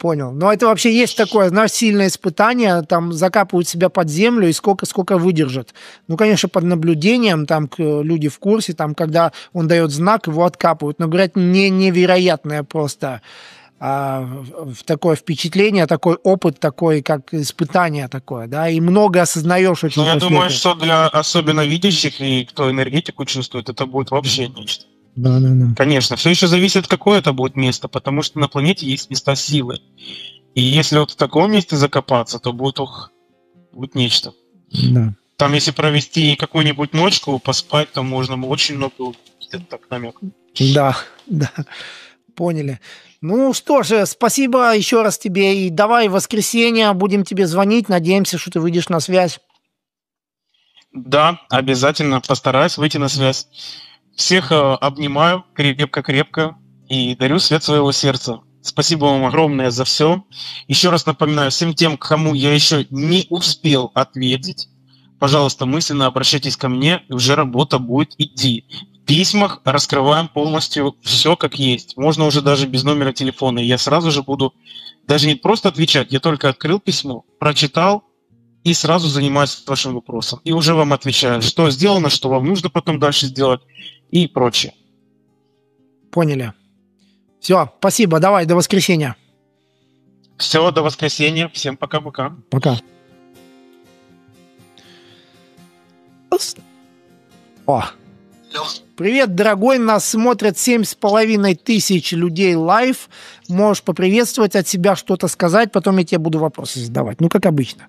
Понял. Но это вообще есть такое, знаешь, сильное испытание, там закапывают себя под землю и сколько выдержат. Ну, конечно, под наблюдением, там люди в курсе, там, когда он дает знак, его откапывают. Но, говорят, невероятное просто такое впечатление, такой опыт, такой, как испытание такое, да, и много осознаешь очень. Ну, я думаю, что для особенно видящих и кто энергетику чувствует, это будет вообще нечто. Да. Конечно, все еще зависит, какое это будет место, потому что на планете есть места силы. И если вот в таком месте закопаться, то будет нечто. Да. Там, если провести какую-нибудь ночку, поспать, то можно очень много увидеть, так намек. Да. Поняли. Ну что же, спасибо еще раз тебе. И давай в воскресенье будем тебе звонить. Надеемся, что ты выйдешь на связь. Да, обязательно постараюсь выйти на связь. Всех обнимаю крепко-крепко и дарю свет своего сердца. Спасибо вам огромное за все. Еще раз напоминаю всем тем, кому я еще не успел ответить, пожалуйста, мысленно обращайтесь ко мне, и уже работа будет идти. В письмах раскрываем полностью все как есть. Можно уже даже без номера телефона. И я сразу же буду даже не просто отвечать, я только открыл письмо, прочитал, и сразу занимаюсь вашим вопросом. И уже вам отвечаю, что сделано, что вам нужно потом дальше сделать и прочее. Поняли. Все, спасибо. Давай, до воскресенья. Все, до воскресенья. Всем пока-пока. Пока. О. Привет, дорогой. Нас смотрят 7,5 тысяч людей лайв. Можешь поприветствовать, от себя что-то сказать, потом я тебе буду вопросы задавать. Ну, как обычно.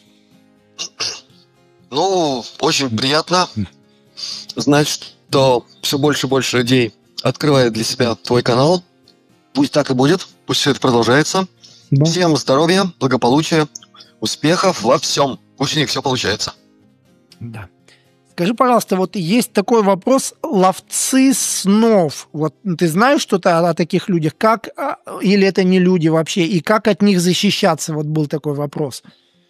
Ну, очень приятно знать, что все больше и больше людей открывает для себя твой канал. Пусть так и будет, пусть все это продолжается. Да. Всем здоровья, благополучия, успехов во всем. Пусть у них все получается. Да. Скажи, пожалуйста, вот есть такой вопрос, ловцы снов. Вот ты знаешь что-то о таких людях? Как, или это не люди вообще? И как от них защищаться? Вот был такой вопрос.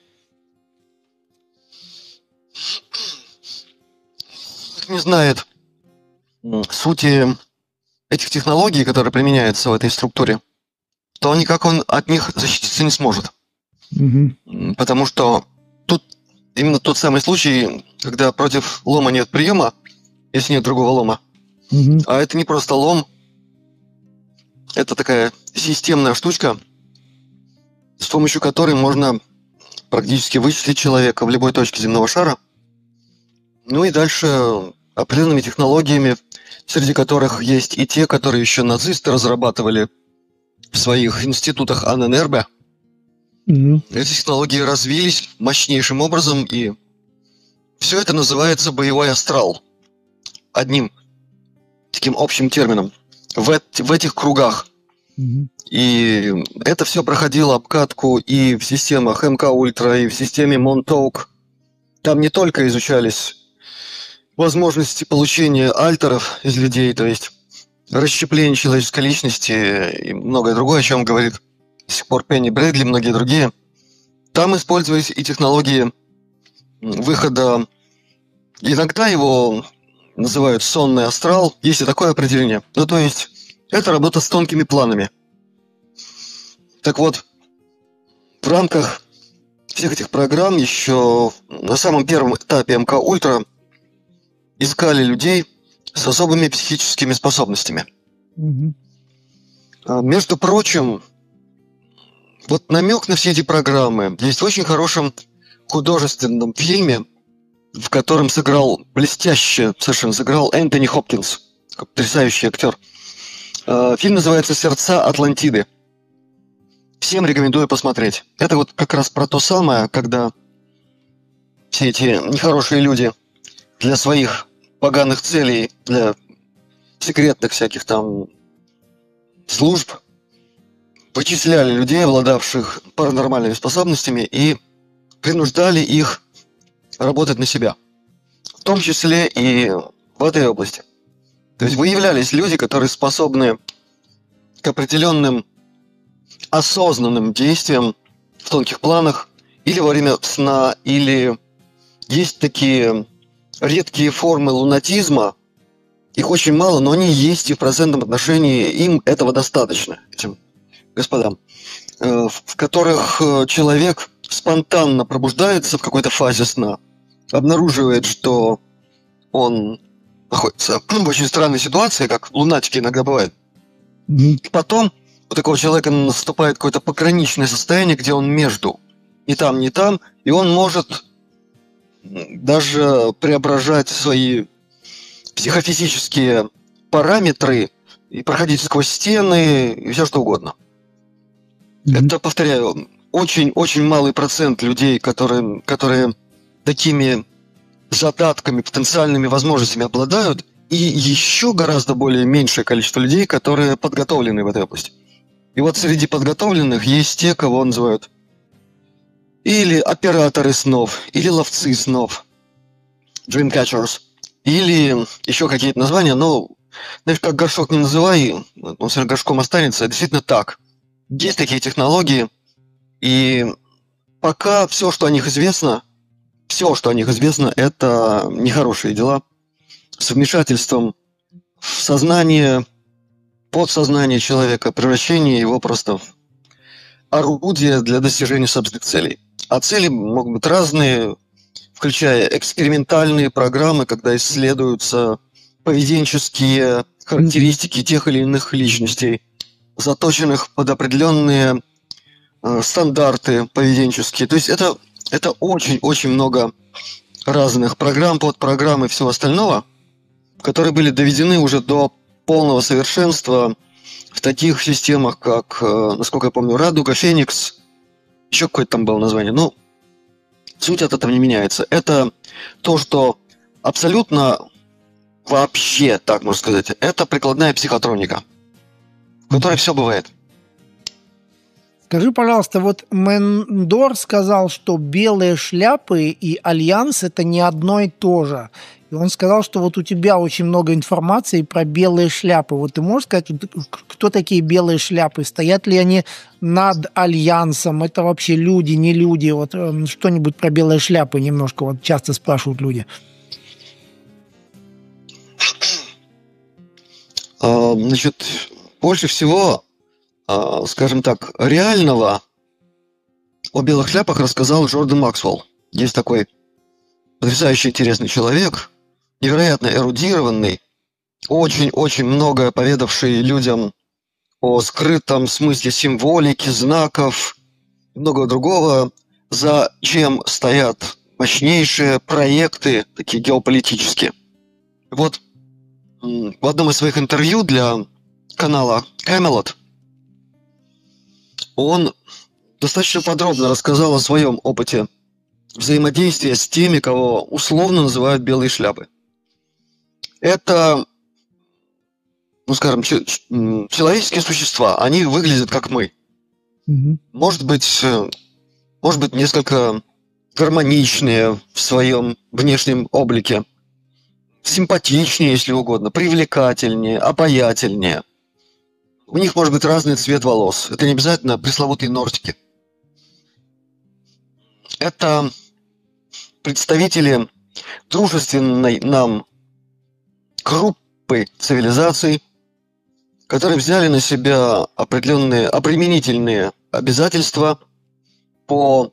Не знает сути этих технологий, которые применяются в этой структуре, то никак он от них защититься не сможет. Угу. Потому что тут именно тот самый случай, когда против лома нет приема, если нет другого лома. Угу. А это не просто лом, это такая системная штучка, с помощью которой можно практически вычислить человека в любой точке земного шара. Ну и дальше определенными технологиями, среди которых есть и те, которые еще нацисты разрабатывали в своих институтах Анненербе. Эти технологии развились мощнейшим образом, и все это называется боевой астрал. Одним таким общим термином. В этих кругах. И это все проходило обкатку и в системах МК Ультра, и в системе Montauk. Там не только изучались возможности получения альтеров из людей, то есть расщепление человеческой личности и многое другое, о чем говорит до сих пор Пенни Брэдли, многие другие. Там использовались и технологии выхода, иногда его называют сонный астрал, есть и такое определение. Ну, то есть, это работа с тонкими планами. Так вот, в рамках всех этих программ еще на самом первом этапе МК Ультра искали людей с особыми психическими способностями. Между прочим, вот намек на все эти программы есть в очень хорошем художественном фильме, в котором блестяще совершенно сыграл Энтони Хопкинс, потрясающий актер. Фильм называется «Сердца Атлантиды». Всем рекомендую посмотреть. Это вот как раз про то самое, когда все эти нехорошие люди для своих поганых целей, для секретных всяких там служб вычисляли людей, обладавших паранормальными способностями, и принуждали их работать на себя. В том числе и в этой области. То есть выявлялись люди, которые способны к определенным осознанным действиям в тонких планах или во время сна, или есть такие редкие формы лунатизма. Их очень мало, но они есть, и в процентном отношении им этого достаточно, этим господа, в которых человек спонтанно пробуждается в какой-то фазе сна, обнаруживает, что он находится в очень странной ситуации, как лунатики иногда бывают. И потом у такого человека наступает какое-то пограничное состояние, где он между ни там, и он может даже преображать свои психофизические параметры и проходить сквозь стены и все что угодно. Это, повторяю, очень-очень малый процент людей, которые такими задатками, потенциальными возможностями обладают, и еще гораздо более меньшее количество людей, которые подготовлены в этой области. И вот среди подготовленных есть те, кого называют или операторы снов, или ловцы снов, dreamcatchers, или еще какие-то названия, но, знаешь, как горшок не называй, он все равно горшком останется. Действительно так. Есть такие технологии, и пока все, что о них известно, это нехорошие дела с вмешательством в сознание, подсознание человека, превращение его просто в орудие для достижения собственных целей. А цели могут быть разные, включая экспериментальные программы, когда исследуются поведенческие характеристики тех или иных личностей, заточенных под определенные стандарты поведенческие. То есть это очень-очень много разных программ, подпрограмм и всего остального, которые были доведены уже до полного совершенства в таких системах, как, насколько я помню, Радуга, Феникс, еще какое-то там было название. Ну, суть от этого не меняется. Это то, что абсолютно вообще, так можно сказать, это прикладная психотроника, в которой все бывает. Скажи, пожалуйста, вот Мендор сказал, что белые шляпы и альянс – это не одно и то же. И он сказал, что вот у тебя очень много информации про белые шляпы. Вот ты можешь сказать, кто такие белые шляпы? Стоят ли они над альянсом? Это вообще люди, не люди? Вот что-нибудь про белые шляпы немножко вот часто спрашивают люди. Значит, больше всего, скажем так, реального о белых шляпах рассказал Джордан Максвелл. Есть такой потрясающе интересный человек, невероятно эрудированный, очень-очень многое поведавший людям о скрытом смысле символики, знаков и многого другого, за чем стоят мощнейшие проекты, такие геополитические. Вот в одном из своих интервью для канала Camelot он достаточно подробно рассказал о своем опыте взаимодействия с теми, кого условно называют белые шляпы. Это, ну скажем, человеческие существа, они выглядят как мы. Может быть, несколько гармоничнее в своем внешнем облике, симпатичнее, если угодно, привлекательнее, обаятельнее. У них может быть разный цвет волос. Это не обязательно пресловутые нортики. Это представители дружественной нам группы цивилизаций, которые взяли на себя определенные обременительные обязательства по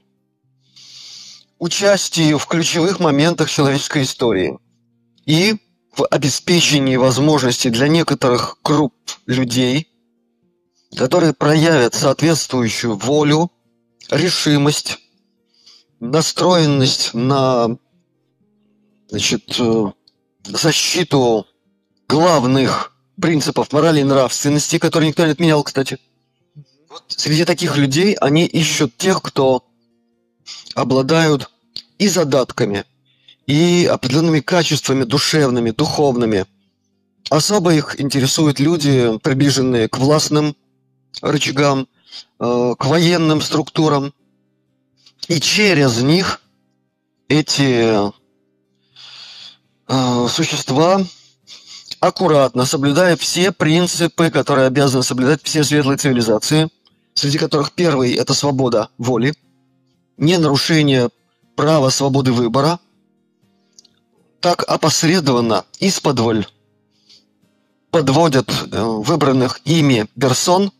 участию в ключевых моментах человеческой истории и в обеспечении возможности для некоторых групп людей, которые проявят соответствующую волю, решимость, настроенность на защиту главных принципов морали и нравственности, которые никто не отменял, кстати. Вот среди таких людей они ищут тех, кто обладают и задатками, и определенными качествами душевными, духовными. Особо их интересуют люди, приближенные к властным рычагам, к военным структурам. И через них эти существа, аккуратно соблюдая все принципы, которые обязаны соблюдать все светлые цивилизации, среди которых первый – это свобода воли, не нарушение права свободы выбора, так опосредованно, исподволь, подводят выбранных ими персон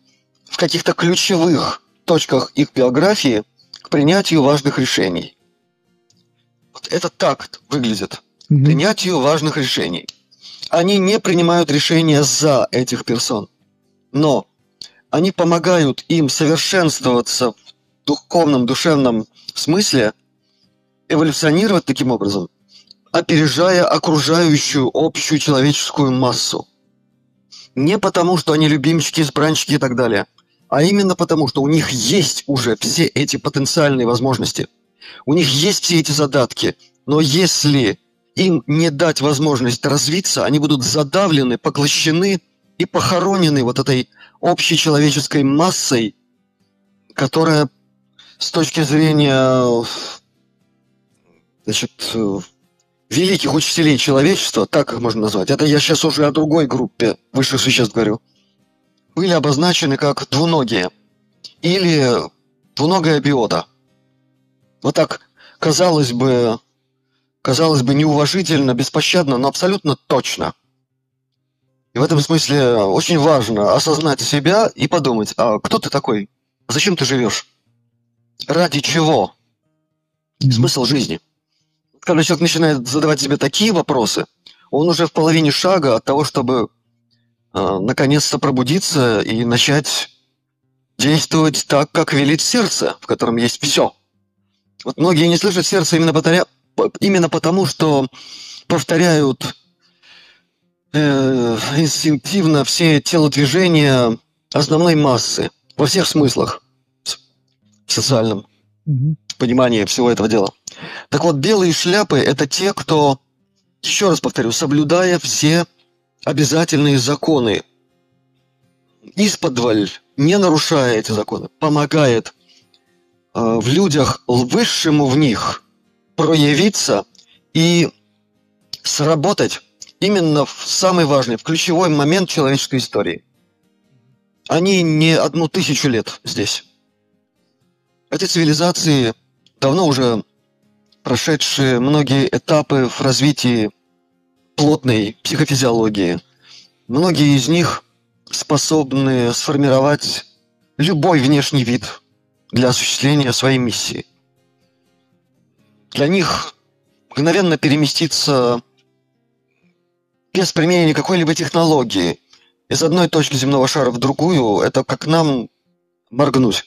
в каких-то ключевых точках их биографии к принятию важных решений. Вот это так выглядит. Принятию важных решений. Они не принимают решения за этих персон, но они помогают им совершенствоваться в духовном, душевном смысле, эволюционировать таким образом, опережая окружающую общую человеческую массу. Не потому, что они любимчики, избранчики и так далее, а именно потому, что у них есть уже все эти потенциальные возможности. У них есть все эти задатки, но если им не дать возможность развиться, они будут задавлены, поглощены и похоронены вот этой общей человеческой массой, которая с точки зрения, значит, великих учителей человечества, так их можно назвать, это я сейчас уже о другой группе высших существ говорю, были обозначены как двуногие или двуногая биота. Вот так, казалось бы, неуважительно, беспощадно, но абсолютно точно. И в этом смысле очень важно осознать себя и подумать, а кто ты такой? Зачем ты живешь? Ради чего? Смысл жизни. Когда человек начинает задавать себе такие вопросы, он уже в половине шага от того, чтобы наконец-то пробудиться и начать действовать так, как велит сердце, в котором есть все. Вот многие не слышат сердце именно потому, что повторяют инстинктивно все телодвижения основной массы во всех смыслах в социальном понимании всего этого дела. Так вот, белые шляпы – это те, кто, еще раз повторю, соблюдая все обязательные законы, исподволь, не нарушая эти законы, помогает в людях высшему в них проявиться и сработать именно в самый важный, в ключевой момент человеческой истории. Они не 1000 лет здесь. Эти цивилизации давно уже прошедшие многие этапы в развитии плотной психофизиологии. Многие из них способны сформировать любой внешний вид для осуществления своей миссии. Для них мгновенно переместиться без применения какой-либо технологии из одной точки земного шара в другую, это как нам моргнуть.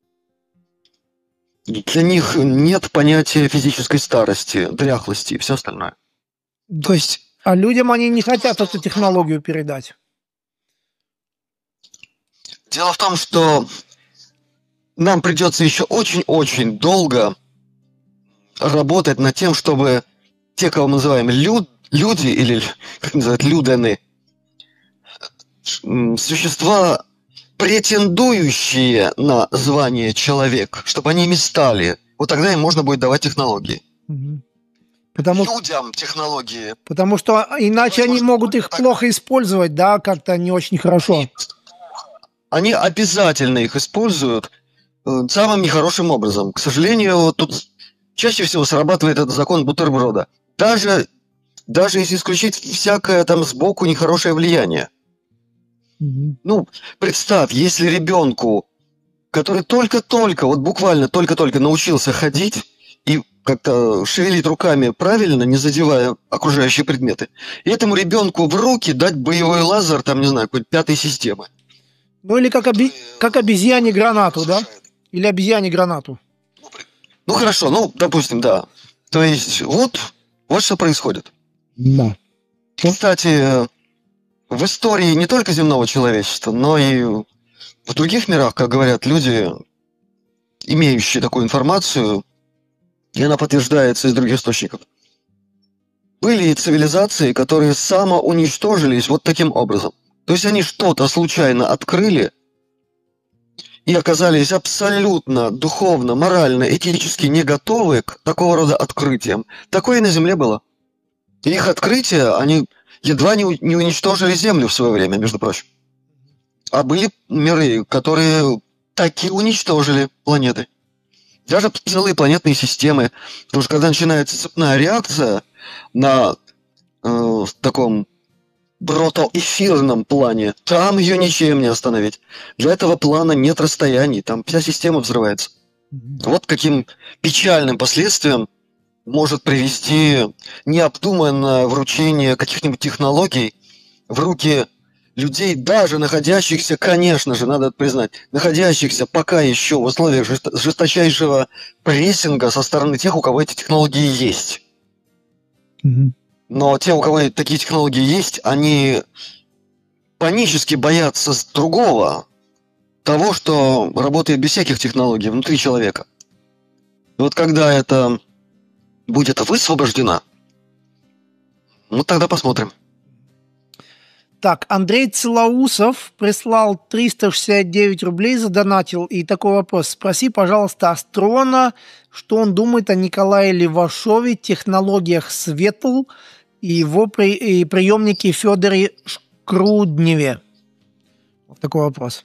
Для них нет понятия физической старости, дряхлости и все остальное. То есть, а людям они не хотят эту технологию передать? Дело в том, что нам придется еще очень-очень долго работать над тем, чтобы те, кого мы называем люди, или, как называют, людены, существа, претендующие на звание человек, чтобы они ими стали. Вот тогда им можно будет давать технологии. Людям технологии. Потому что иначе они могут их плохо использовать, да, как-то не очень хорошо. Они обязательно их используют самым нехорошим образом. К сожалению, тут чаще всего срабатывает этот закон бутерброда. Даже если исключить всякое там сбоку нехорошее влияние. Ну, представь, если ребенку, который только-только, вот буквально только-только научился ходить и как-то шевелить руками правильно, не задевая окружающие предметы, и этому ребенку в руки дать боевой лазер, там, не знаю, какой-то 5-й системы. Ну, или как обезьяне гранату, да? Или обезьяне гранату. Ну, хорошо, ну, допустим, да. То есть, вот что происходит. Да. Кстати, в истории не только земного человечества, но и в других мирах, как говорят люди, имеющие такую информацию, и она подтверждается из других источников, были цивилизации, которые самоуничтожились вот таким образом. То есть они что-то случайно открыли и оказались абсолютно духовно, морально, этически не готовы к такого рода открытиям. Такое и на Земле было. И их открытия, они едва не уничтожили Землю в свое время, между прочим. А были миры, которые таки уничтожили планеты. Даже целые планетные системы. Потому что когда начинается цепная реакция на таком протоэфирном плане. Там ее ничем не остановить. Для этого плана нет расстояний, там вся система взрывается. Вот каким печальным последствиям может привести необдуманное вручение каких-нибудь технологий в руки людей, даже находящихся, конечно же, надо это признать, находящихся пока еще в условиях жесточайшего прессинга со стороны тех, у кого эти технологии есть. Но те, у кого такие технологии есть, они панически боятся другого, того, что работает без всяких технологий внутри человека. И вот когда это будет высвобождено, ну тогда посмотрим. Так, Андрей Целоусов прислал 369 рублей, задонатил. И такой вопрос. Спроси, пожалуйста, Астрона, что он думает о Николае Левашове, технологиях Светл и его приемнике Федоре Шкрудневе. Вот такой вопрос.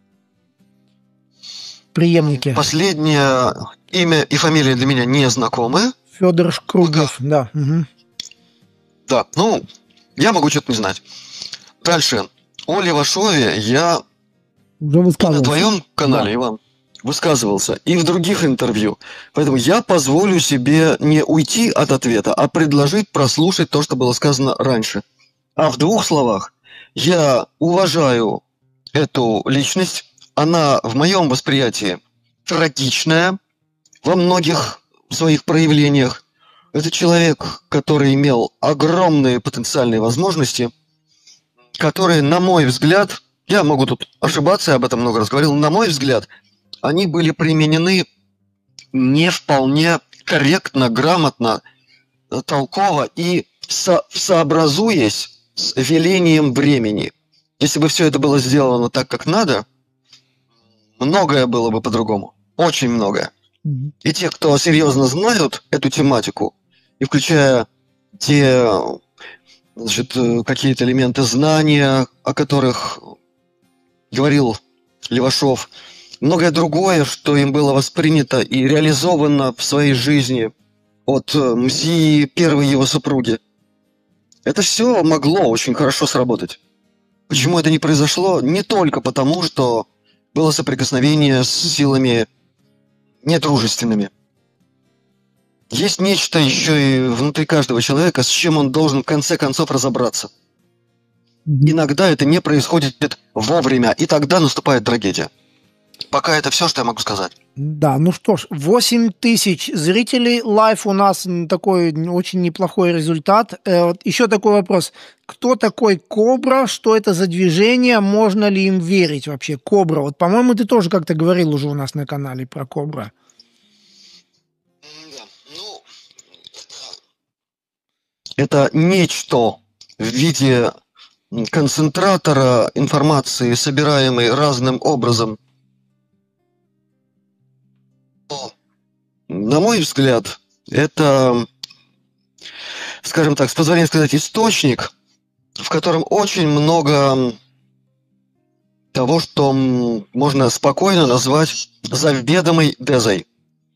Преемники. Последнее имя и фамилия для меня не знакомы. Федор Шкруднев, да. Угу. Да, ну, я могу что-то не знать. Дальше. О Левашове я уже высказывался. На твоем канале, да, Иван, высказывался и в других интервью. Поэтому я позволю себе не уйти от ответа, а предложить прослушать то, что было сказано раньше. А в двух словах. Я уважаю эту личность. Она в моем восприятии трагичная во многих своих проявлениях. Это человек, который имел огромные потенциальные возможности, которые, на мой взгляд, я могу тут ошибаться, я об этом много раз говорил, на мой взгляд, они были применены не вполне корректно, грамотно, толково и сообразуясь с велением времени. Если бы все это было сделано так, как надо, многое было бы по-другому. Очень многое. И те, кто серьезно знают эту тематику, и включая те, значит, какие-то элементы знания, о которых говорил Левашов, многое другое, что им было воспринято и реализовано в своей жизни от МСИ, первой его супруги, это все могло очень хорошо сработать. Почему это не произошло? Не только потому, что было соприкосновение с силами недружественными. Есть нечто еще и внутри каждого человека, с чем он должен в конце концов разобраться. Иногда это не происходит вовремя, и тогда наступает трагедия. Пока это все, что я могу сказать. Да, ну что ж, 8 тысяч зрителей, лайв у нас такой очень неплохой результат. Еще такой вопрос. Кто такой Кобра? Что это за движение? Можно ли им верить вообще? Кобра. Вот, по-моему, ты тоже как-то говорил уже у нас на канале про Кобра. Да, ну, это нечто в виде концентратора информации, собираемой разным образом. На мой взгляд, это, скажем так, с позволения сказать, источник, в котором очень много того, что можно спокойно назвать заведомой дезой.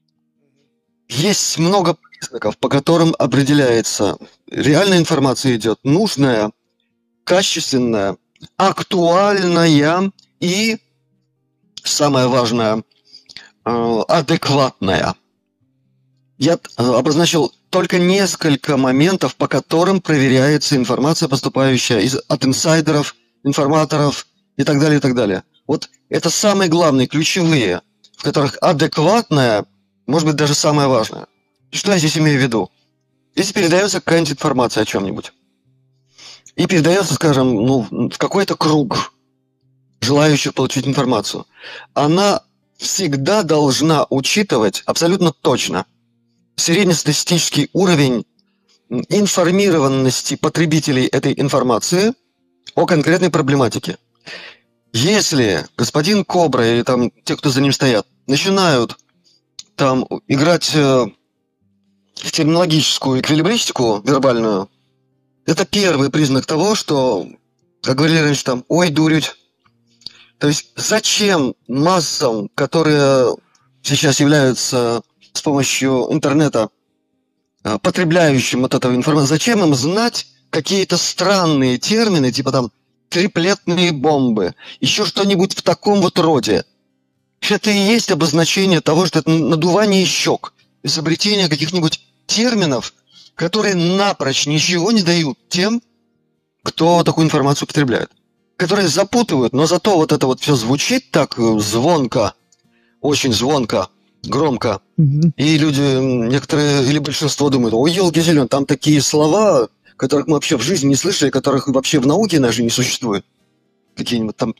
Есть много признаков, по которым определяется, реальная информация идет нужная, качественная, актуальная и, самое важное, адекватная. Я обозначил только несколько моментов, по которым проверяется информация, поступающая от инсайдеров, информаторов и так далее, и так далее. Вот это самые главные, ключевые, в которых адекватная, может быть, даже самое важное. Что я здесь имею в виду? Если передается какая-нибудь информация о чем-нибудь, и передается, скажем, в какой-то круг желающих получить информацию, она всегда должна учитывать абсолютно точно среднестатистический уровень информированности потребителей этой информации о конкретной проблематике. Если господин Кобра или там те, кто за ним стоят, начинают там играть в терминологическую эквилибристику вербальную, это первый признак того, что, как говорили раньше, там, ой, дурють. То есть зачем массам, которые сейчас являются с помощью интернета потребляющим от этого информацию, зачем им знать какие-то странные термины, типа там триплетные бомбы, еще что-нибудь в таком вот роде. Это и есть обозначение того, что это надувание щек, изобретение каких-нибудь терминов, которые напрочь ничего не дают тем, кто такую информацию употребляет, которые запутывают, но зато вот это вот все звучит так звонко, очень звонко, громко, и люди, некоторые или большинство думают: ой, елки зеленые, там такие слова, которых мы вообще в жизни не слышали, которых вообще в науке даже не существует. Какие-нибудь там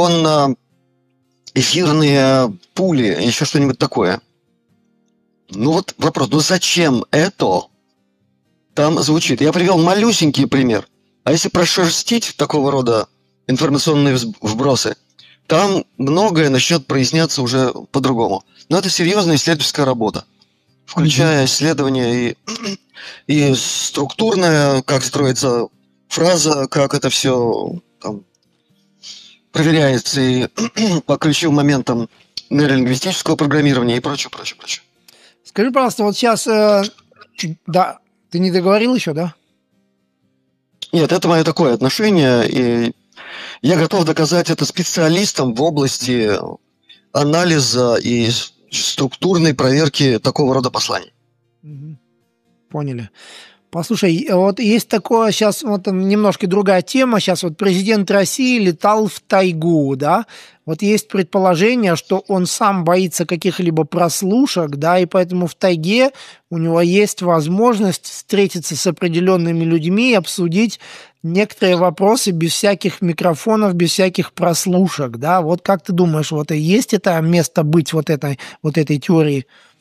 тахионно-эфирные пули, еще что-нибудь такое. Ну вот вопрос, ну зачем это там звучит? Я привел малюсенький пример. А если прошерстить такого рода информационные вбросы, там многое начнет проясняться уже по-другому. Но это серьезная исследовательская работа, включая исследования и структурное, как строится фраза, как это все там проверяется и по ключевым моментам нейролингвистического программирования и прочее. Скажи, пожалуйста, вот сейчас... да, ты не договорил еще, да? Нет, это мое такое отношение, и я готов доказать это специалистам в области анализа и структурной проверки такого рода посланий. Поняли. Послушай, вот есть такое сейчас, вот немножко другая тема, сейчас вот президент России летал в тайгу, да, вот есть предположение, что он сам боится каких-либо прослушек, да, и поэтому в тайге у него есть возможность встретиться с определенными людьми и обсудить некоторые вопросы без всяких микрофонов, без всяких прослушек, да, вот как ты думаешь, вот и есть это место быть вот этой теории?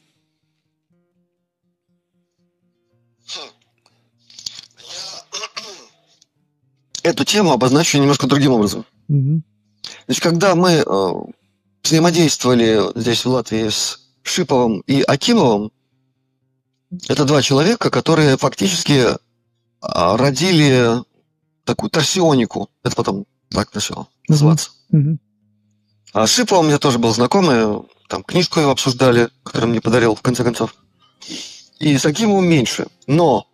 Эту тему обозначу немножко другим образом. Значит, когда мы взаимодействовали здесь, в Латвии, с Шиповым и Акимовым, это два человека, которые фактически родили такую торсионику. Это потом так начало называться. А с Шиповым я тоже был знакомый, там книжку его обсуждали, которую мне подарил, в конце концов. И с Акимовым меньше. Но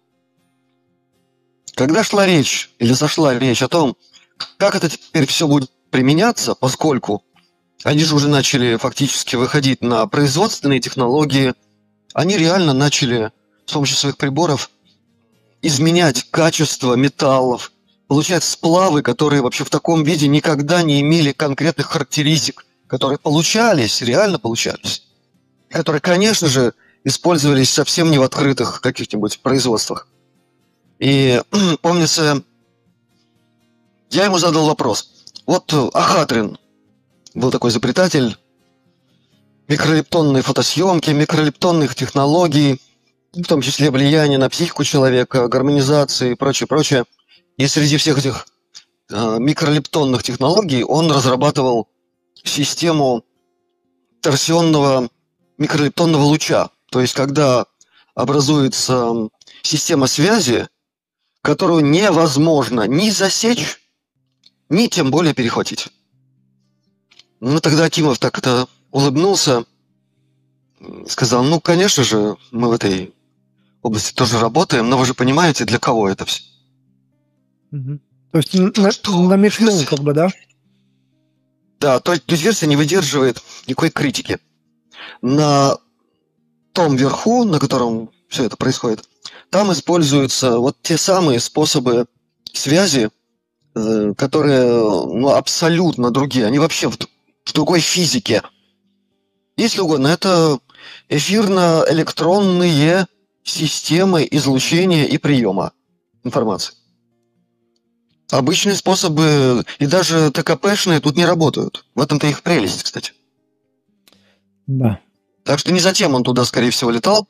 когда зашла речь о том, как это теперь все будет применяться, поскольку они же уже начали фактически выходить на производственные технологии, они реально начали с помощью своих приборов изменять качество металлов, получать сплавы, которые вообще в таком виде никогда не имели конкретных характеристик, которые реально получались, которые, конечно же, использовались совсем не в открытых каких-нибудь производствах. И, помнится, я ему задал вопрос. Вот Ахатрин был такой изобретатель микролептонной фотосъемки, микролептонных технологий, в том числе влияние на психику человека, гармонизации и прочее. И среди всех этих микролептонных технологий он разрабатывал систему торсионного микролептонного луча. То есть, когда образуется система связи, которую невозможно ни засечь, ни тем более перехватить. Ну, тогда Акимов так это улыбнулся, сказал: ну, конечно же, мы в этой области тоже работаем, но вы же понимаете, для кого это все. То есть намекнул, как бы, да? Да, то есть версия не выдерживает никакой критики. На том верху, на котором все это происходит, там используются вот те самые способы связи, которые абсолютно другие. Они вообще в другой физике. Если угодно, это эфирно-электронные системы излучения и приема информации. Обычные способы, и даже ТКПшные тут не работают. В этом-то их прелесть, кстати. Да. Так что не затем он туда, скорее всего, летал.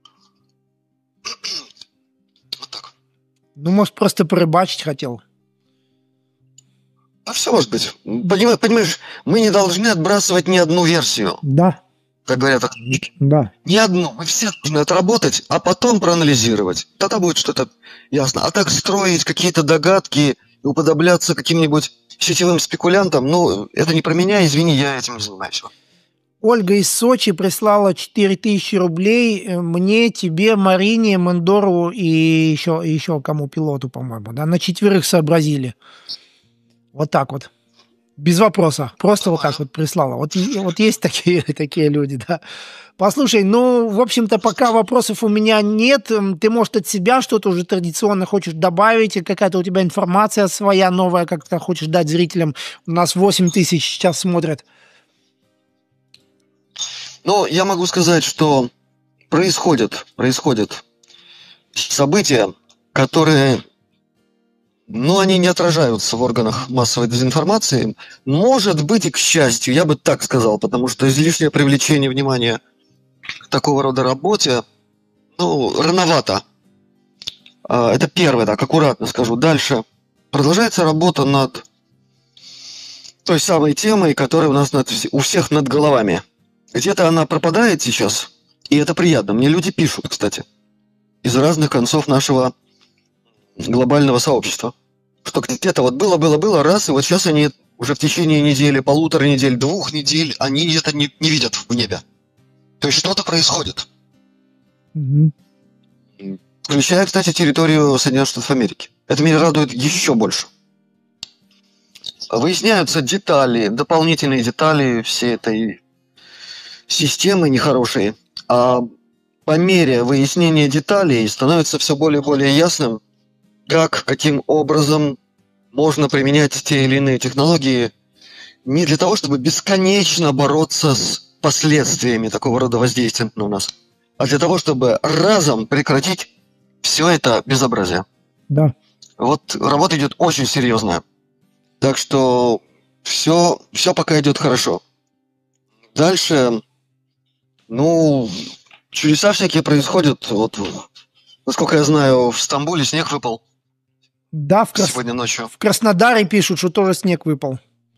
Вот так. Ну, может, просто порыбачить хотел. А все может быть. Понимаешь, мы не должны отбрасывать ни одну версию. Да. Как говорят, да. Ни одну. Мы все должны отработать, а потом проанализировать. Тогда будет что-то ясно. А так строить какие-то догадки и уподобляться каким-нибудь сетевым спекулянтам, это не про меня, извини, я этим не занимаюсь. Ольга из Сочи прислала 4000 рублей мне, тебе, Марине, Мендору и еще кому, пилоту, по-моему. Да? На 4 сообразили. Вот так вот. Без вопроса. Просто вот так вот прислала. Вот есть такие люди, да. Послушай, ну, в общем-то, пока вопросов у меня нет. Ты, может, от себя что-то уже традиционно хочешь добавить? Какая-то у тебя информация своя новая, как-то хочешь дать зрителям? У нас 8000 сейчас смотрят. Ну, я могу сказать, что происходят события, которые, ну, они не отражаются в органах массовой дезинформации. Может быть, и к счастью, я бы так сказал, потому что излишнее привлечение внимания к такого рода работе, ну, рановато. Это первое, так, аккуратно скажу. Дальше продолжается работа над той самой темой, которая у нас у всех над головами. Где-то она пропадает сейчас, и это приятно. Мне люди пишут, кстати, из разных концов нашего глобального сообщества, что где-то вот было, раз, и вот сейчас они уже в течение недели, 1,5 недели, 2 недель, они это не видят в небе. То есть что-то происходит. Включая, кстати, территорию Соединенных Штатов Америки. Это меня радует еще больше. Выясняются детали, дополнительные детали всей этой системы нехорошие. А по мере выяснения деталей становится все более и более ясным, каким образом можно применять те или иные технологии не для того, чтобы бесконечно бороться с последствиями такого рода воздействия на нас, а для того, чтобы разом прекратить все это безобразие. Да. Вот работа идет очень серьезная. Так что все пока идет хорошо. Дальше, ну, чудеса всякие происходят. Вот, насколько я знаю, в Стамбуле снег выпал. Да, сегодня ночью. В Краснодаре пишут, что тоже снег выпал.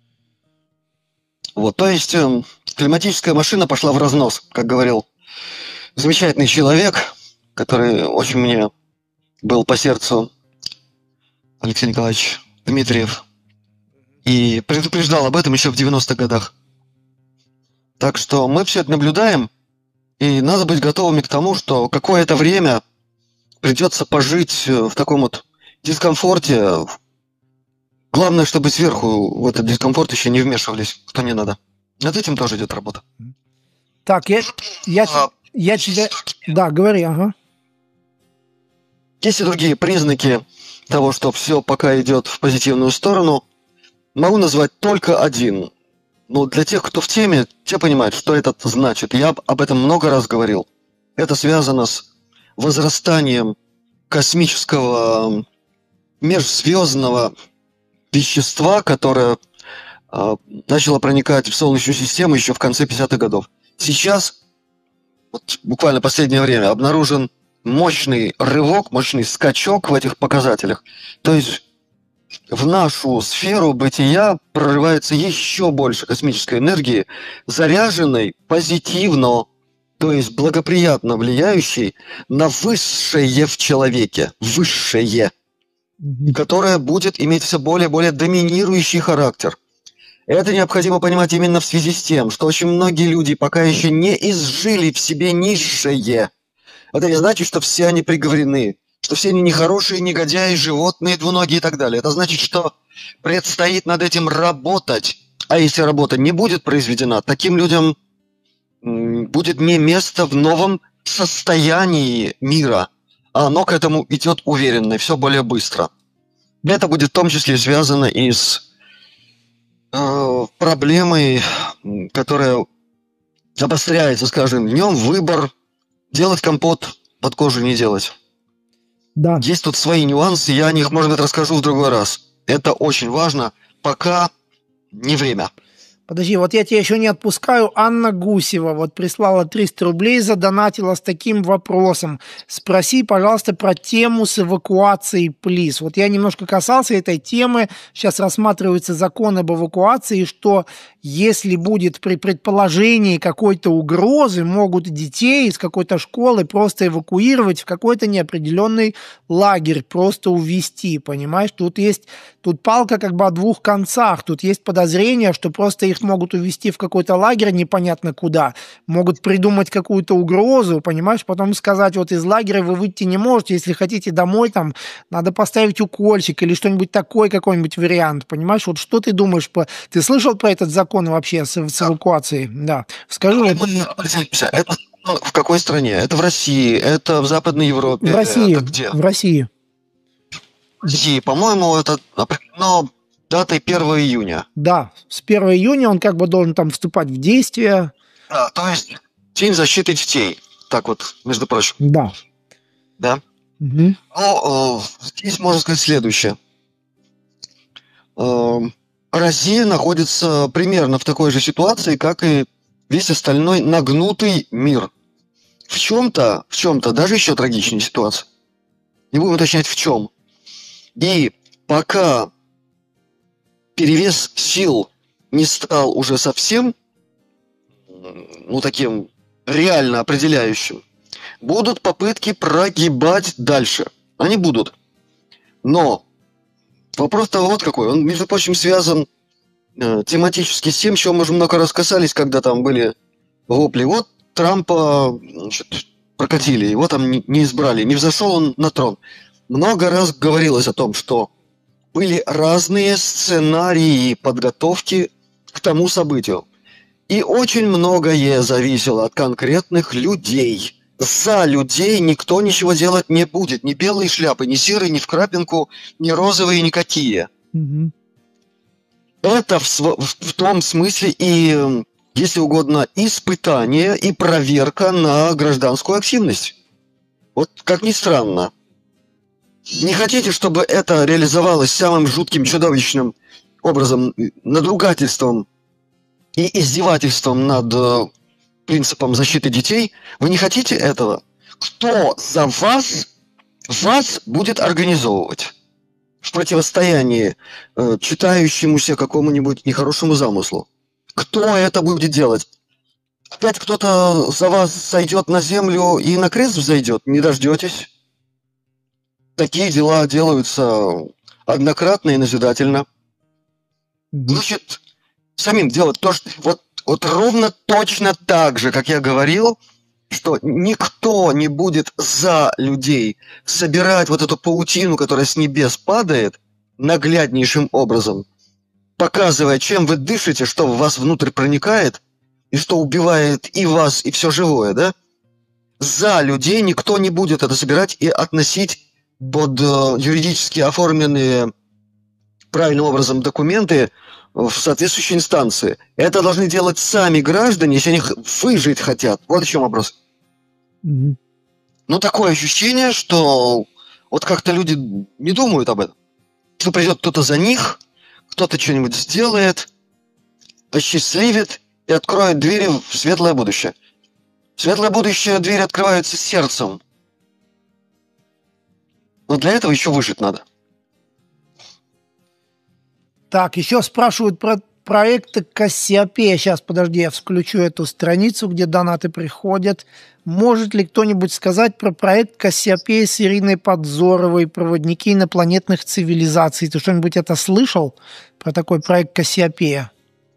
Вот, то есть климатическая машина пошла в разнос, как говорил замечательный человек, который очень мне был по сердцу, Алексей Николаевич Дмитриев, и предупреждал об этом еще в 90-х годах. Так что мы все это наблюдаем, и надо быть готовыми к тому, что какое-то время придется пожить в таком вот дискомфорте. Главное, чтобы сверху в этот дискомфорт еще не вмешивались, кто не надо. Над этим тоже идет работа. Так, я тебя... Да, говори, ага. Есть и другие признаки того, что все пока идет в позитивную сторону. Могу назвать только один. Но для тех, кто в теме, те понимают, что это значит. Я об этом много раз говорил. Это связано с возрастанием космического межзвездного вещества, которое начало проникать в Солнечную систему еще в конце 50-х годов. Сейчас, вот буквально последнее время, обнаружен мощный рывок, мощный скачок в этих показателях. То есть в нашу сферу бытия прорывается еще больше космической энергии, заряженной позитивно, то есть благоприятно влияющей на высшее в человеке, высшее, которое будет иметь все более и более доминирующий характер. Это необходимо понимать именно в связи с тем, что очень многие люди пока еще не изжили в себе низшее. Это не значит, что все они приговорены, что все они нехорошие, негодяи, животные, двуногие и так далее. Это значит, что предстоит над этим работать. А если работа не будет произведена, таким людям будет не место в новом состоянии мира. А оно к этому идет уверенно и все более быстро. Это будет в том числе связано и с проблемой, которая обостряется с каждым днем, выбор делать компот под кожу, не делать. Да. Есть тут свои нюансы, я о них, может быть, расскажу в другой раз. Это очень важно, пока не время. Подожди, вот я тебя еще не отпускаю. Анна Гусева вот прислала 300 рублей, задонатила с таким вопросом. Спроси, пожалуйста, про тему с эвакуацией, плиз. Вот я немножко касался этой темы. Сейчас рассматривается закон об эвакуации, что если будет при предположении какой-то угрозы, могут детей из какой-то школы просто эвакуировать в какой-то неопределенный лагерь, просто увезти, понимаешь? Тут палка как бы о двух концах. Тут есть подозрение, что просто их их могут увезти в какой-то лагерь непонятно куда, могут придумать какую-то угрозу, понимаешь, потом сказать, вот из лагеря вы выйти не можете, если хотите домой, там, надо поставить укольчик или что-нибудь такое, какой-нибудь вариант, понимаешь, вот что ты думаешь, ты слышал про этот закон вообще с эвакуацией? Да, скажи. Это в какой стране? Это в России, это в Западной Европе? В России, это где? в России. В России, по-моему, это определено датой 1 июня. Да, с 1 июня он как бы должен там вступать в действие. Да, то есть День защиты детей. Так вот, между прочим. Да. Да? Угу. Ну, здесь можно сказать следующее. Россия находится примерно в такой же ситуации, как и весь остальной нагнутый мир. В чем-то, даже еще трагичнее ситуация. Не будем уточнять в чем. И пока перевес сил не стал уже совсем, таким реально определяющим, будут попытки прогибать дальше. Они будут. Но вопрос-то вот какой. Он, между прочим, связан тематически с тем, чего мы уже много раз касались, когда там были вопли. Вот Трампа прокатили, его там не избрали, не взошел он на трон. Много раз говорилось о том, что были разные сценарии подготовки к тому событию. И очень многое зависело от конкретных людей. За людей никто ничего делать не будет. Ни белые шляпы, ни серые, ни в крапинку, ни розовые, никакие. Угу. Это в том смысле и, если угодно, испытание и проверка на гражданскую активность. Вот как ни странно. Не хотите, чтобы это реализовалось самым жутким, чудовищным образом, надругательством и издевательством над принципом защиты детей? Вы не хотите этого? Кто за вас будет организовывать в противостоянии читающемуся какому-нибудь нехорошему замыслу? Кто это будет делать? Опять кто-то за вас сойдет на землю и на крест взойдет? Не дождетесь. Такие дела делаются однократно и назидательно. Значит, самим делать то, что... Вот ровно точно так же, как я говорил, что никто не будет за людей собирать вот эту паутину, которая с небес падает, нагляднейшим образом, показывая, чем вы дышите, что в вас внутрь проникает, и что убивает и вас, и все живое, да? За людей никто не будет это собирать и относить под юридически оформленные правильным образом документы в соответствующей инстанции. Это должны делать сами граждане, если они выжить хотят. Вот в чем вопрос. Угу. Но такое ощущение, что вот как-то люди не думают об этом. Что придет кто-то за них, кто-то что-нибудь сделает, осчастливит и откроет двери в светлое будущее. В светлое будущее двери открываются сердцем. Но для этого еще выжить надо. Так, еще спрашивают про проекты Кассиопея. Сейчас, подожди, я включу эту страницу, где донаты приходят. Может ли кто-нибудь сказать про проект Кассиопея с Ириной Подзоровой, проводники инопланетных цивилизаций? Ты что-нибудь это слышал про такой проект Кассиопея?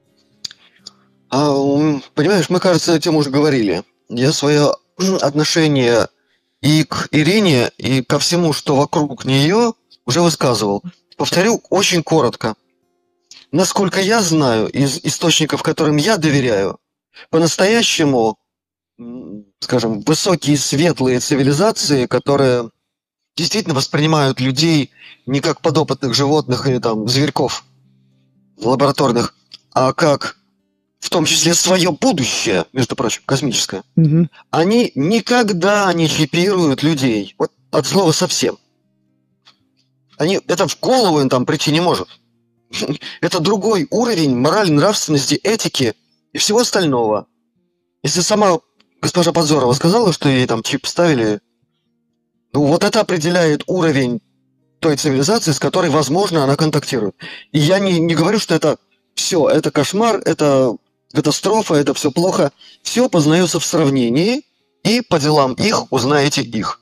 Понимаешь, мы, кажется, этим уже говорили. Я свое отношение и к Ирине, и ко всему, что вокруг нее, уже высказывал. Повторю очень коротко. Насколько я знаю, из источников, которым я доверяю, по-настоящему, скажем, высокие светлые цивилизации, которые действительно воспринимают людей не как подопытных животных или там зверьков лабораторных, а как в том числе свое будущее, между прочим, космическое, они никогда не чипируют людей. Вот от слова совсем. Это в голову им там прийти не может. Это другой уровень морали, нравственности, этики и всего остального. Если сама госпожа Подзорова сказала, что ей там чип ставили, ну вот это определяет уровень той цивилизации, с которой, возможно, она контактирует. И я не говорю, что это все, это кошмар, это катастрофа, это все плохо. Все познается в сравнении, и по делам их узнаете их.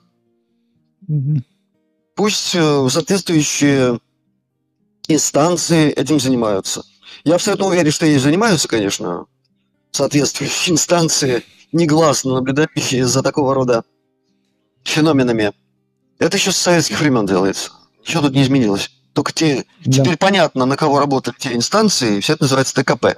Пусть соответствующие инстанции этим занимаются. Я абсолютно уверен, что ей занимаются, конечно, соответствующие инстанции, негласно наблюдающие за такого рода феноменами. Это еще с советских времен делается. Ничего тут не изменилось. Только теперь понятно, на кого работают те инстанции, и все это называется ТКП.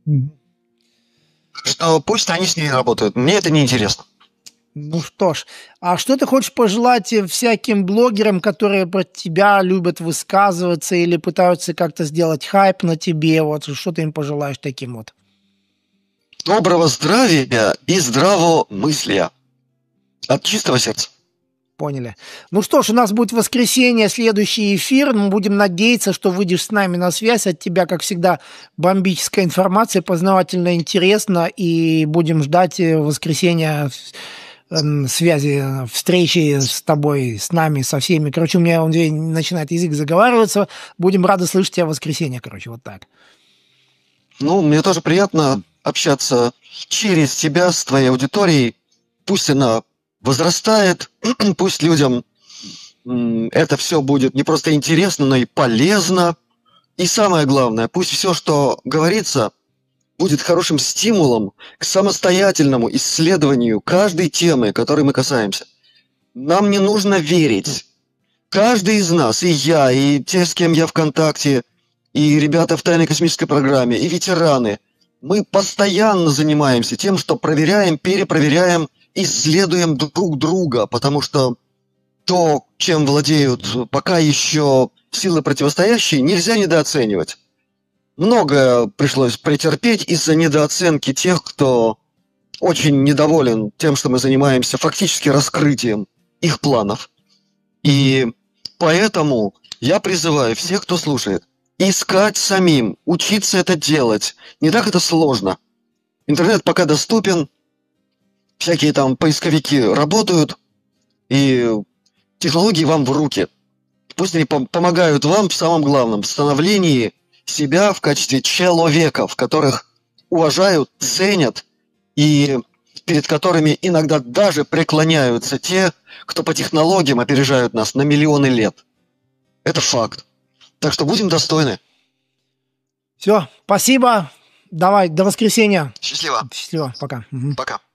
Что пусть они с ней работают. Мне это не интересно. Ну что ж, а что ты хочешь пожелать всяким блогерам, которые про тебя любят высказываться или пытаются как-то сделать хайп на тебе? Вот что ты им пожелаешь таким вот? Доброго здравия и здравомыслия. От чистого сердца. Поняли. Ну что ж, у нас будет в воскресенье следующий эфир. Мы будем надеяться, что выйдешь с нами на связь. От тебя, как всегда, бомбическая информация, познавательно, интересно. И будем ждать в воскресенье связи, встречи с тобой, с нами, со всеми. Короче, у меня начинает язык заговариваться. Будем рады слышать тебя в воскресенье, короче, вот так. Ну, мне тоже приятно общаться через тебя с твоей аудиторией. Пусть она возрастает, пусть людям это все будет не просто интересно, но и полезно. И самое главное, пусть все, что говорится, будет хорошим стимулом к самостоятельному исследованию каждой темы, которой мы касаемся. Нам не нужно верить. Каждый из нас, и я, и те, с кем я в контакте, и ребята в тайной космической программе, и ветераны, мы постоянно занимаемся тем, что проверяем, перепроверяем, исследуем друг друга, потому что то, чем владеют пока еще силы противостоящие, нельзя недооценивать. Многое пришлось претерпеть из-за недооценки тех, кто очень недоволен тем, что мы занимаемся фактически раскрытием их планов. И поэтому я призываю всех, кто слушает, искать самим, учиться это делать. Не так это сложно. Интернет пока доступен, всякие там поисковики работают, и технологии вам в руки. Пусть они помогают вам в самом главном, в становлении себя в качестве человеков, которых уважают, ценят и перед которыми иногда даже преклоняются те, кто по технологиям опережают нас на миллионы лет. Это факт. Так что будем достойны. Все, спасибо. Давай, до воскресенья. Счастливо. Счастливо, пока. Пока.